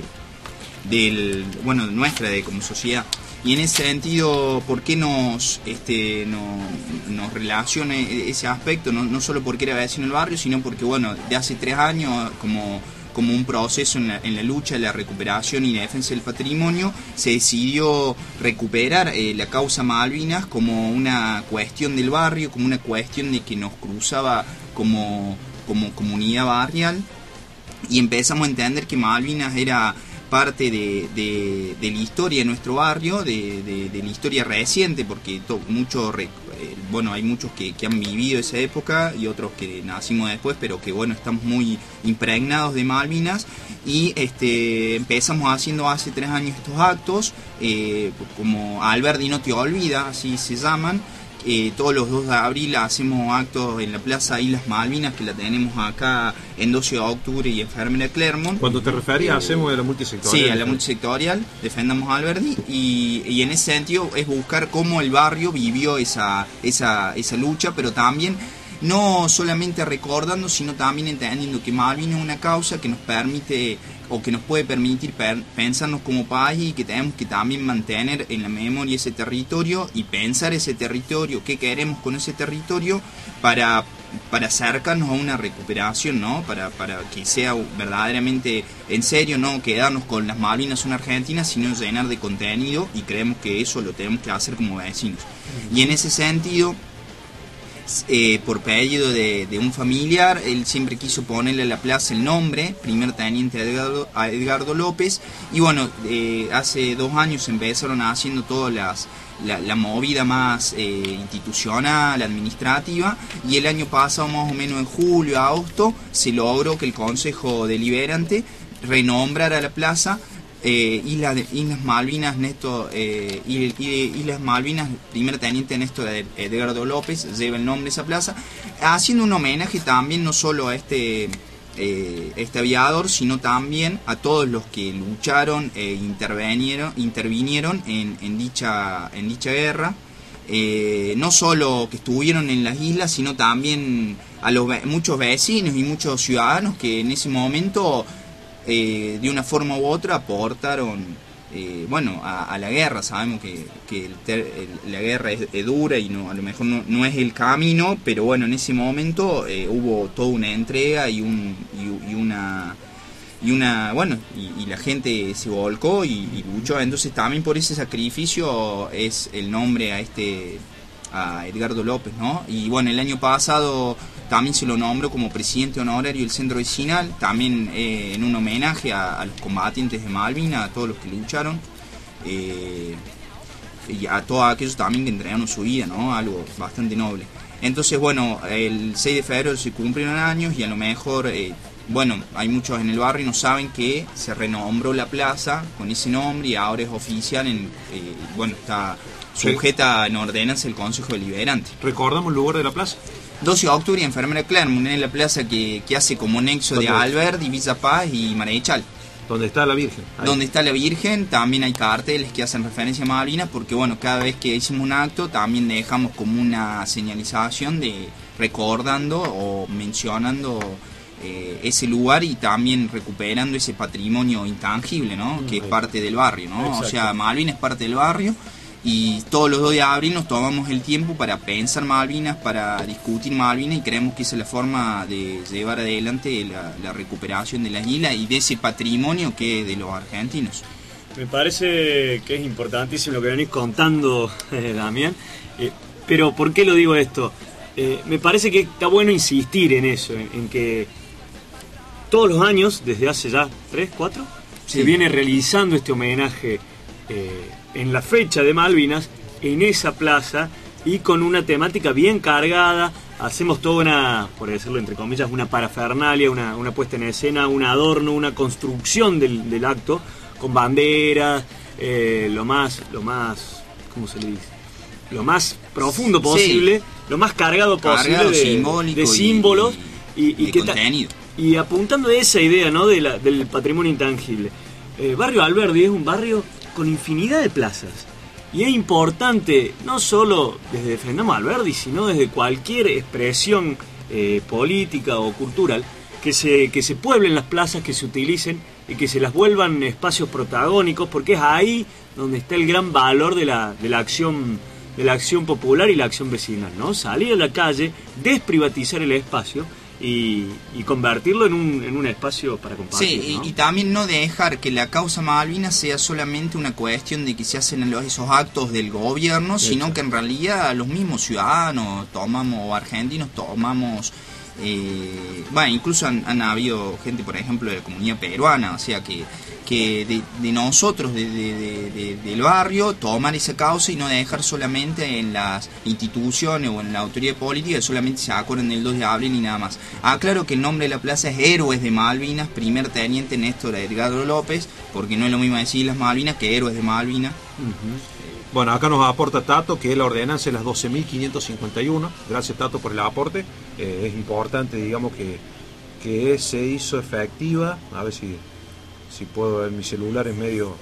del, bueno, nuestra, de como sociedad. Y en ese sentido, ¿por qué nos, este, no, nos relaciona ese aspecto? No, no solo porque era vecino del barrio, sino porque, bueno, de hace tres años, como, como un proceso en la, en la lucha, la recuperación y la defensa del patrimonio, se decidió recuperar eh, la causa Malvinas como una cuestión del barrio, como una cuestión de que nos cruzaba como, como comunidad barrial, y empezamos a entender que Malvinas era parte de, de, de la historia de nuestro barrio, de, de, de la historia reciente, porque to, mucho, eh, bueno, hay muchos que, que han vivido esa época y otros que nacimos después, pero que bueno, estamos muy impregnados de Malvinas, y este, empezamos haciendo hace tres años estos actos, eh, como Alberdi no te olvida, así se llaman, Eh, todos los dos de abril hacemos actos en la Plaza Islas Malvinas, que la tenemos acá en doce de octubre y Enfermera Clermont. Cuando te referías, eh, hacemos de la multisectorial. Sí, a la multisectorial, defendamos a Alberdi, y, y en ese sentido es buscar cómo el barrio vivió esa, esa, esa lucha, pero también no solamente recordando, sino también entendiendo que Malvinas es una causa que nos permite o que nos puede permitir per, pensarnos como país, y que tenemos que también mantener en la memoria ese territorio y pensar ese territorio, qué queremos con ese territorio para, para acercarnos a una recuperación, ¿no? Para, para que sea verdaderamente en serio, no quedarnos con las Malvinas son argentinas, sino llenar de contenido, y creemos que eso lo tenemos que hacer como vecinos. Y en ese sentido, Eh, por pedido de, de un familiar, él siempre quiso ponerle a la plaza el nombre, primer teniente Edgardo, a Edgardo López, y bueno, eh, hace dos años empezaron haciendo todas las la, la movida más eh, institucional, administrativa, y el año pasado, más o menos en julio, agosto, se logró que el Consejo Deliberante renombrara la plaza Eh, Isla de, Islas Malvinas Néstor eh, Islas Malvinas primer teniente Néstor Edgardo López, lleva el nombre de esa plaza, haciendo un homenaje también no solo a este eh, este aviador, sino también a todos los que lucharon e eh, intervinieron intervinieron en, en dicha en dicha guerra, eh, no solo que estuvieron en las islas, sino también a los muchos vecinos y muchos ciudadanos que en ese momento Eh, de una forma u otra aportaron eh, bueno a, a la guerra. Sabemos que, que el ter, el, la guerra es, es dura y no, a lo mejor no, no es el camino, pero bueno, en ese momento eh, hubo toda una entrega y, un, y, y una y una bueno y, y la gente se volcó y, y luchó. Entonces también por ese sacrificio es el nombre a este a Edgardo López, ¿no? Y bueno, el año pasado también se lo nombró como presidente honorario del centro vecinal, también eh, en un homenaje a, a los combatientes de Malvinas, a todos los que lucharon, eh, y a todos aquellos también que entregaron su vida, ¿no? Algo bastante noble. Entonces, bueno, el seis de febrero se cumplieron años, y a lo mejor, eh, bueno, hay muchos en el barrio y no saben que se renombró la plaza con ese nombre, y ahora es oficial, en, eh, bueno, está sujeta en ordenanza el Consejo Deliberante. ¿Recordamos el lugar de la plaza? doce de octubre y Enfermera Clermont, es la plaza que, que hace como nexo de Alberdi, Villa Paz y Marechal. ¿Dónde está la Virgen? Ahí. Donde está la Virgen, también hay carteles que hacen referencia a Malvinas, porque bueno, cada vez que hicimos un acto también dejamos como una señalización de recordando o mencionando eh, ese lugar, y también recuperando ese patrimonio intangible, ¿no? Que es parte del barrio, ¿no? Exacto. O sea, Malvinas es parte del barrio, y todos los dos de abril nos tomamos el tiempo para pensar Malvinas, para discutir Malvinas, y creemos que esa es la forma de llevar adelante la, la recuperación de las islas y de ese patrimonio que es de los argentinos. Me parece que es importantísimo lo que venís contando, eh, Damián, eh, pero ¿por qué lo digo esto? Eh, me parece que está bueno insistir en eso, en, en que todos los años, desde hace ya tres, cuatro, sí, se viene realizando este homenaje eh, en la fecha de Malvinas, en esa plaza, y con una temática bien cargada. Hacemos toda una, por decirlo entre comillas, una parafernalia, una, una puesta en escena, un adorno, una construcción del, del acto, con banderas, eh, lo más, lo más, ¿cómo se le dice? Lo más profundo posible, sí, lo más cargado posible cargado, de, de símbolos y, y, y, y que contenido. Ta, y apuntando a esa idea, ¿no? de la, del patrimonio intangible. Eh, barrio Alberdi es un barrio con infinidad de plazas, y es importante no solo desde Defendamos Alberdi, sino desde cualquier expresión eh, política o cultural, que se, que se pueblen las plazas, que se utilicen y que se las vuelvan espacios protagónicos, porque es ahí donde está el gran valor de la, de la acción de la acción popular y la acción vecinal, ¿no? Salir a la calle, desprivatizar el espacio y, y convertirlo en un, en un espacio para compartir. Sí, ¿no? y, y también no dejar que la causa Malvinas sea solamente una cuestión de que se hacen los, esos actos del gobierno, sí, sino que en realidad los mismos ciudadanos tomamos, o argentinos tomamos, eh, bueno, incluso han, han habido gente, por ejemplo, de la comunidad peruana, o sea que que de, de nosotros, de, de, de, de, del barrio, tomar esa causa y no dejar solamente en las instituciones o en la autoridad política, que solamente se acuerdan del dos de abril y nada más. Aclaro que el nombre de la plaza es Héroes de Malvinas, primer teniente Néstor Edgardo López, porque no es lo mismo decir las Malvinas que Héroes de Malvinas. Uh-huh. Bueno, acá nos aporta Tato que la ordenanza es las doce mil quinientos cincuenta y uno. Gracias, Tato, por el aporte. Eh, es importante, digamos, que, que se hizo efectiva. A ver si, si puedo ver mi celular, es medio...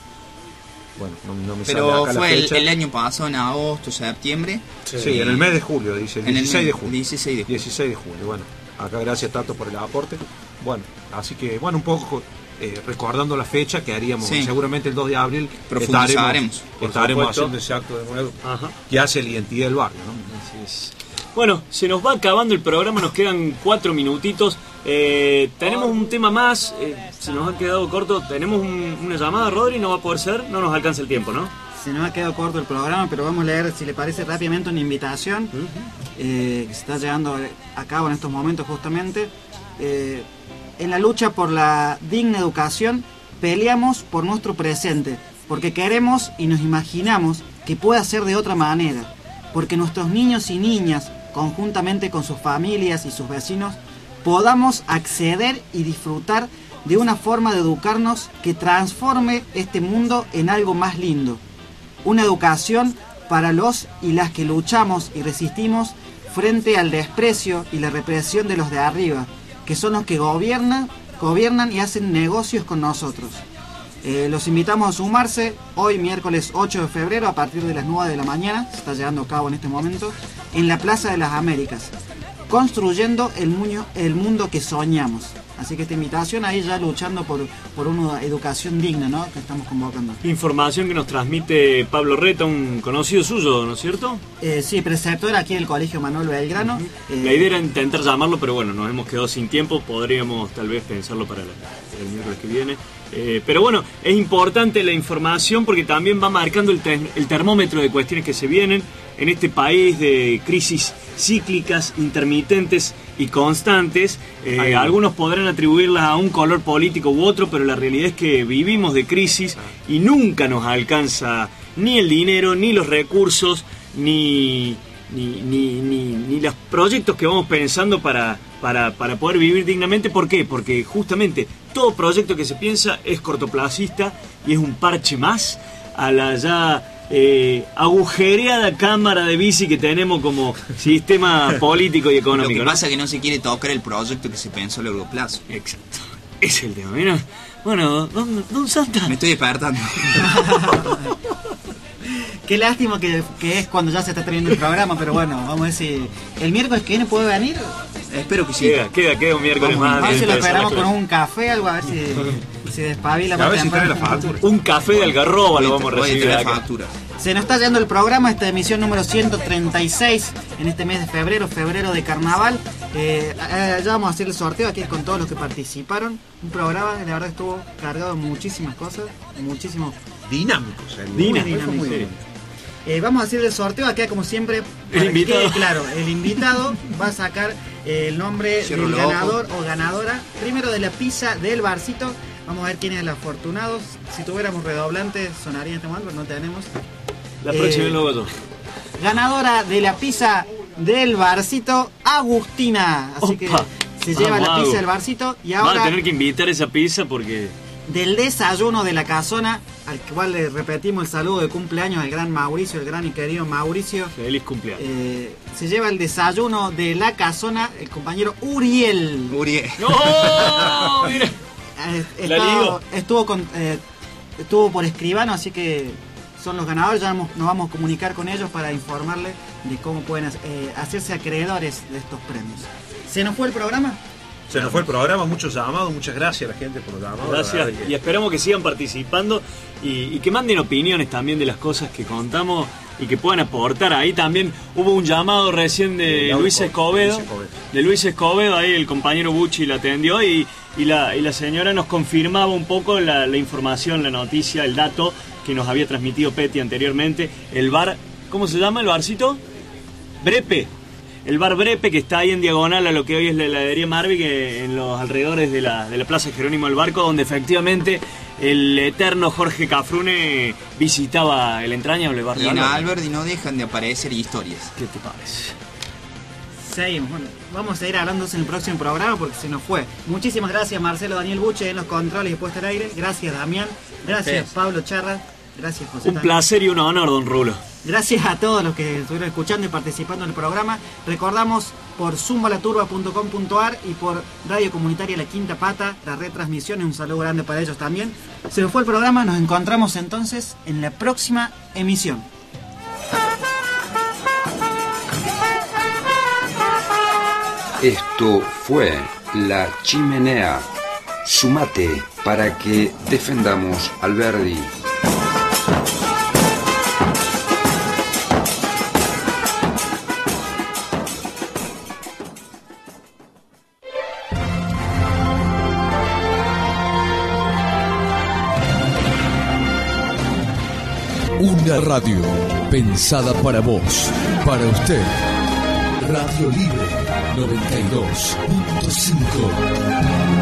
Bueno, no, no me Pero sale acá fue la el, fecha. el año pasado, en agosto, septiembre. Sí, sí, en el mes de julio, dice, el dieciséis de julio. dieciséis de julio. dieciséis de julio, bueno. Acá gracias, Tato, por el aporte. Bueno, así que, bueno, un poco eh, recordando la fecha que haríamos. Sí. Seguramente el dos de abril Profundizaremos. estaremos, estaremos haciendo ese acto de nuevo. Ajá. Que hace la identidad del barrio, ¿no? Así es. Bueno, se nos va acabando el programa, nos quedan cuatro minutitos. Eh, tenemos un tema más, eh, se nos ha quedado corto. Tenemos un, una llamada, Rodri, no va a poder ser, no nos alcanza el tiempo, ¿no? Se nos ha quedado corto el programa, pero vamos a leer, si le parece, rápidamente una invitación uh-huh. eh, que se está llevando a cabo en estos momentos justamente. Eh, en la lucha por la digna educación, peleamos por nuestro presente, porque queremos y nos imaginamos que pueda ser de otra manera, porque nuestros niños y niñas, conjuntamente con sus familias y sus vecinos, podamos acceder y disfrutar de una forma de educarnos que transforme este mundo en algo más lindo. Una educación para los y las que luchamos y resistimos frente al desprecio y la represión de los de arriba, que son los que gobiernan, gobiernan y hacen negocios con nosotros. Eh, los invitamos a sumarse hoy miércoles ocho de febrero a partir de las nueve de la mañana, se está llevando a cabo en este momento, en la Plaza de las Américas, construyendo el, muño, el mundo que soñamos. Así que esta invitación ahí ya luchando por, por una educación digna, ¿no? Que estamos convocando. Información que nos transmite Pablo Reta, un conocido suyo, ¿no es cierto? Eh, sí, preceptor aquí del Colegio Manuel Belgrano. Uh-huh. eh, La idea era intentar llamarlo, pero bueno, nos hemos quedado sin tiempo. Podríamos tal vez pensarlo para la, el miércoles que viene. Eh, pero bueno, es importante la información porque también va marcando el, te- el termómetro de cuestiones que se vienen en este país de crisis cíclicas, intermitentes y constantes. Eh, algunos podrán atribuirlas a un color político u otro, pero la realidad es que vivimos de crisis y nunca nos alcanza ni el dinero, ni los recursos, ni, ni, ni, ni, ni los proyectos que vamos pensando para, para, para poder vivir dignamente. ¿Por qué? Porque justamente todo proyecto que se piensa es cortoplacista y es un parche más a la ya eh, agujereada cámara de bici que tenemos como sistema político y económico. Lo que ¿no? pasa es que no se quiere tocar el proyecto que se pensó a largo plazo. Exacto. Ese es el tema, mira. Bueno, don, don Santa. Me estoy despertando. Qué lástima que, que es cuando ya se está terminando el programa, pero bueno, vamos a ver si el miércoles que viene puede venir. Espero que sí. Queda, queda, queda un miércoles Vamos, más. a ver si lo Interesante. esperamos con un café, algo, a ver si, si despabila. A ver más si trae temprano. la factura. Un café de Algarroba lo vamos a Oye, recibir trae acá. factura. Se nos está yendo el programa, esta emisión número ciento treinta y seis en este mes de febrero, febrero de carnaval. Eh, eh, ya vamos a hacer el sorteo aquí con todos los que participaron. Un programa que la verdad estuvo cargado de muchísimas cosas, muchísimos. Dinámicos. eh. Dinámico, Muy sí. bien. Eh, vamos a hacer el sorteo acá como siempre. Para El invitado. que quede claro, el invitado va a sacar eh, el nombre Cierro del los ojos. ganador o ganadora. Primero de la pizza del barcito. Vamos a ver quién es el afortunado. Si tuviéramos redoblantes sonaría en este momento, pero no tenemos. La próxima Eh, vez lo hago yo. Ganadora de la pizza del barcito, Agustina. Así que Opa. se lleva Vamos, la pizza Agu. del barcito. Y Van a ahora tener que invitar esa pizza porque del desayuno de la casona, al cual le repetimos el saludo de cumpleaños al gran Mauricio, el gran y querido Mauricio. feliz cumpleaños. Eh, se lleva el desayuno de la casona el compañero Uriel. Uriel. ¡No! Mira. Eh, La estaba- ligo. estuvo con eh, estuvo por escribano, así que son los ganadores. Ya vamos- nos vamos a comunicar con ellos para informarles de cómo pueden eh, hacerse acreedores de estos premios. ¿Se nos fue el programa? Se nos fue el programa, muchos llamados, muchas gracias a la gente por los llamados. la Gracias verdad que- y esperamos que sigan participando y, y que manden opiniones también de las cosas que contamos y que puedan aportar. Ahí también hubo un llamado recién de De Luis Laura Escobedo, Luis Escobedo. de Luis Escobedo, ahí el compañero Bucci la atendió y, y, la, y la señora nos confirmaba un poco la, la información, la noticia, el dato que nos había transmitido Peti anteriormente. El bar, ¿cómo se llama el barcito? Brepe. El bar Brepe, que está ahí en diagonal a lo que hoy es la heladería Marvi, que en los alrededores de la, de la Plaza Jerónimo del Barco, donde efectivamente el eterno Jorge Cafrune visitaba el entrañable barrio. Y en Álvarez. Alberdi no dejan de aparecer historias. ¿Qué te parece? Seguimos. Bueno, vamos a seguir hablando en el próximo programa porque se nos fue. Muchísimas gracias Marcelo Daniel Buche en los controles y puesta al aire. Gracias Damián. Gracias Gracias. Pablo Charra. Gracias, José. Un placer y un honor, don Rulo. Gracias a todos los que estuvieron escuchando y participando en el programa. Recordamos por zumbalaturba punto com punto ar y por Radio Comunitaria La Quinta Pata, la retransmisión. Un saludo grande para ellos también. Se nos fue el programa, nos encontramos entonces en la próxima emisión. Esto fue La Chimenea. Sumate para que defendamos al Verdi. Una radio pensada para vos, para usted. Radio Libre noventa y dos punto cinco.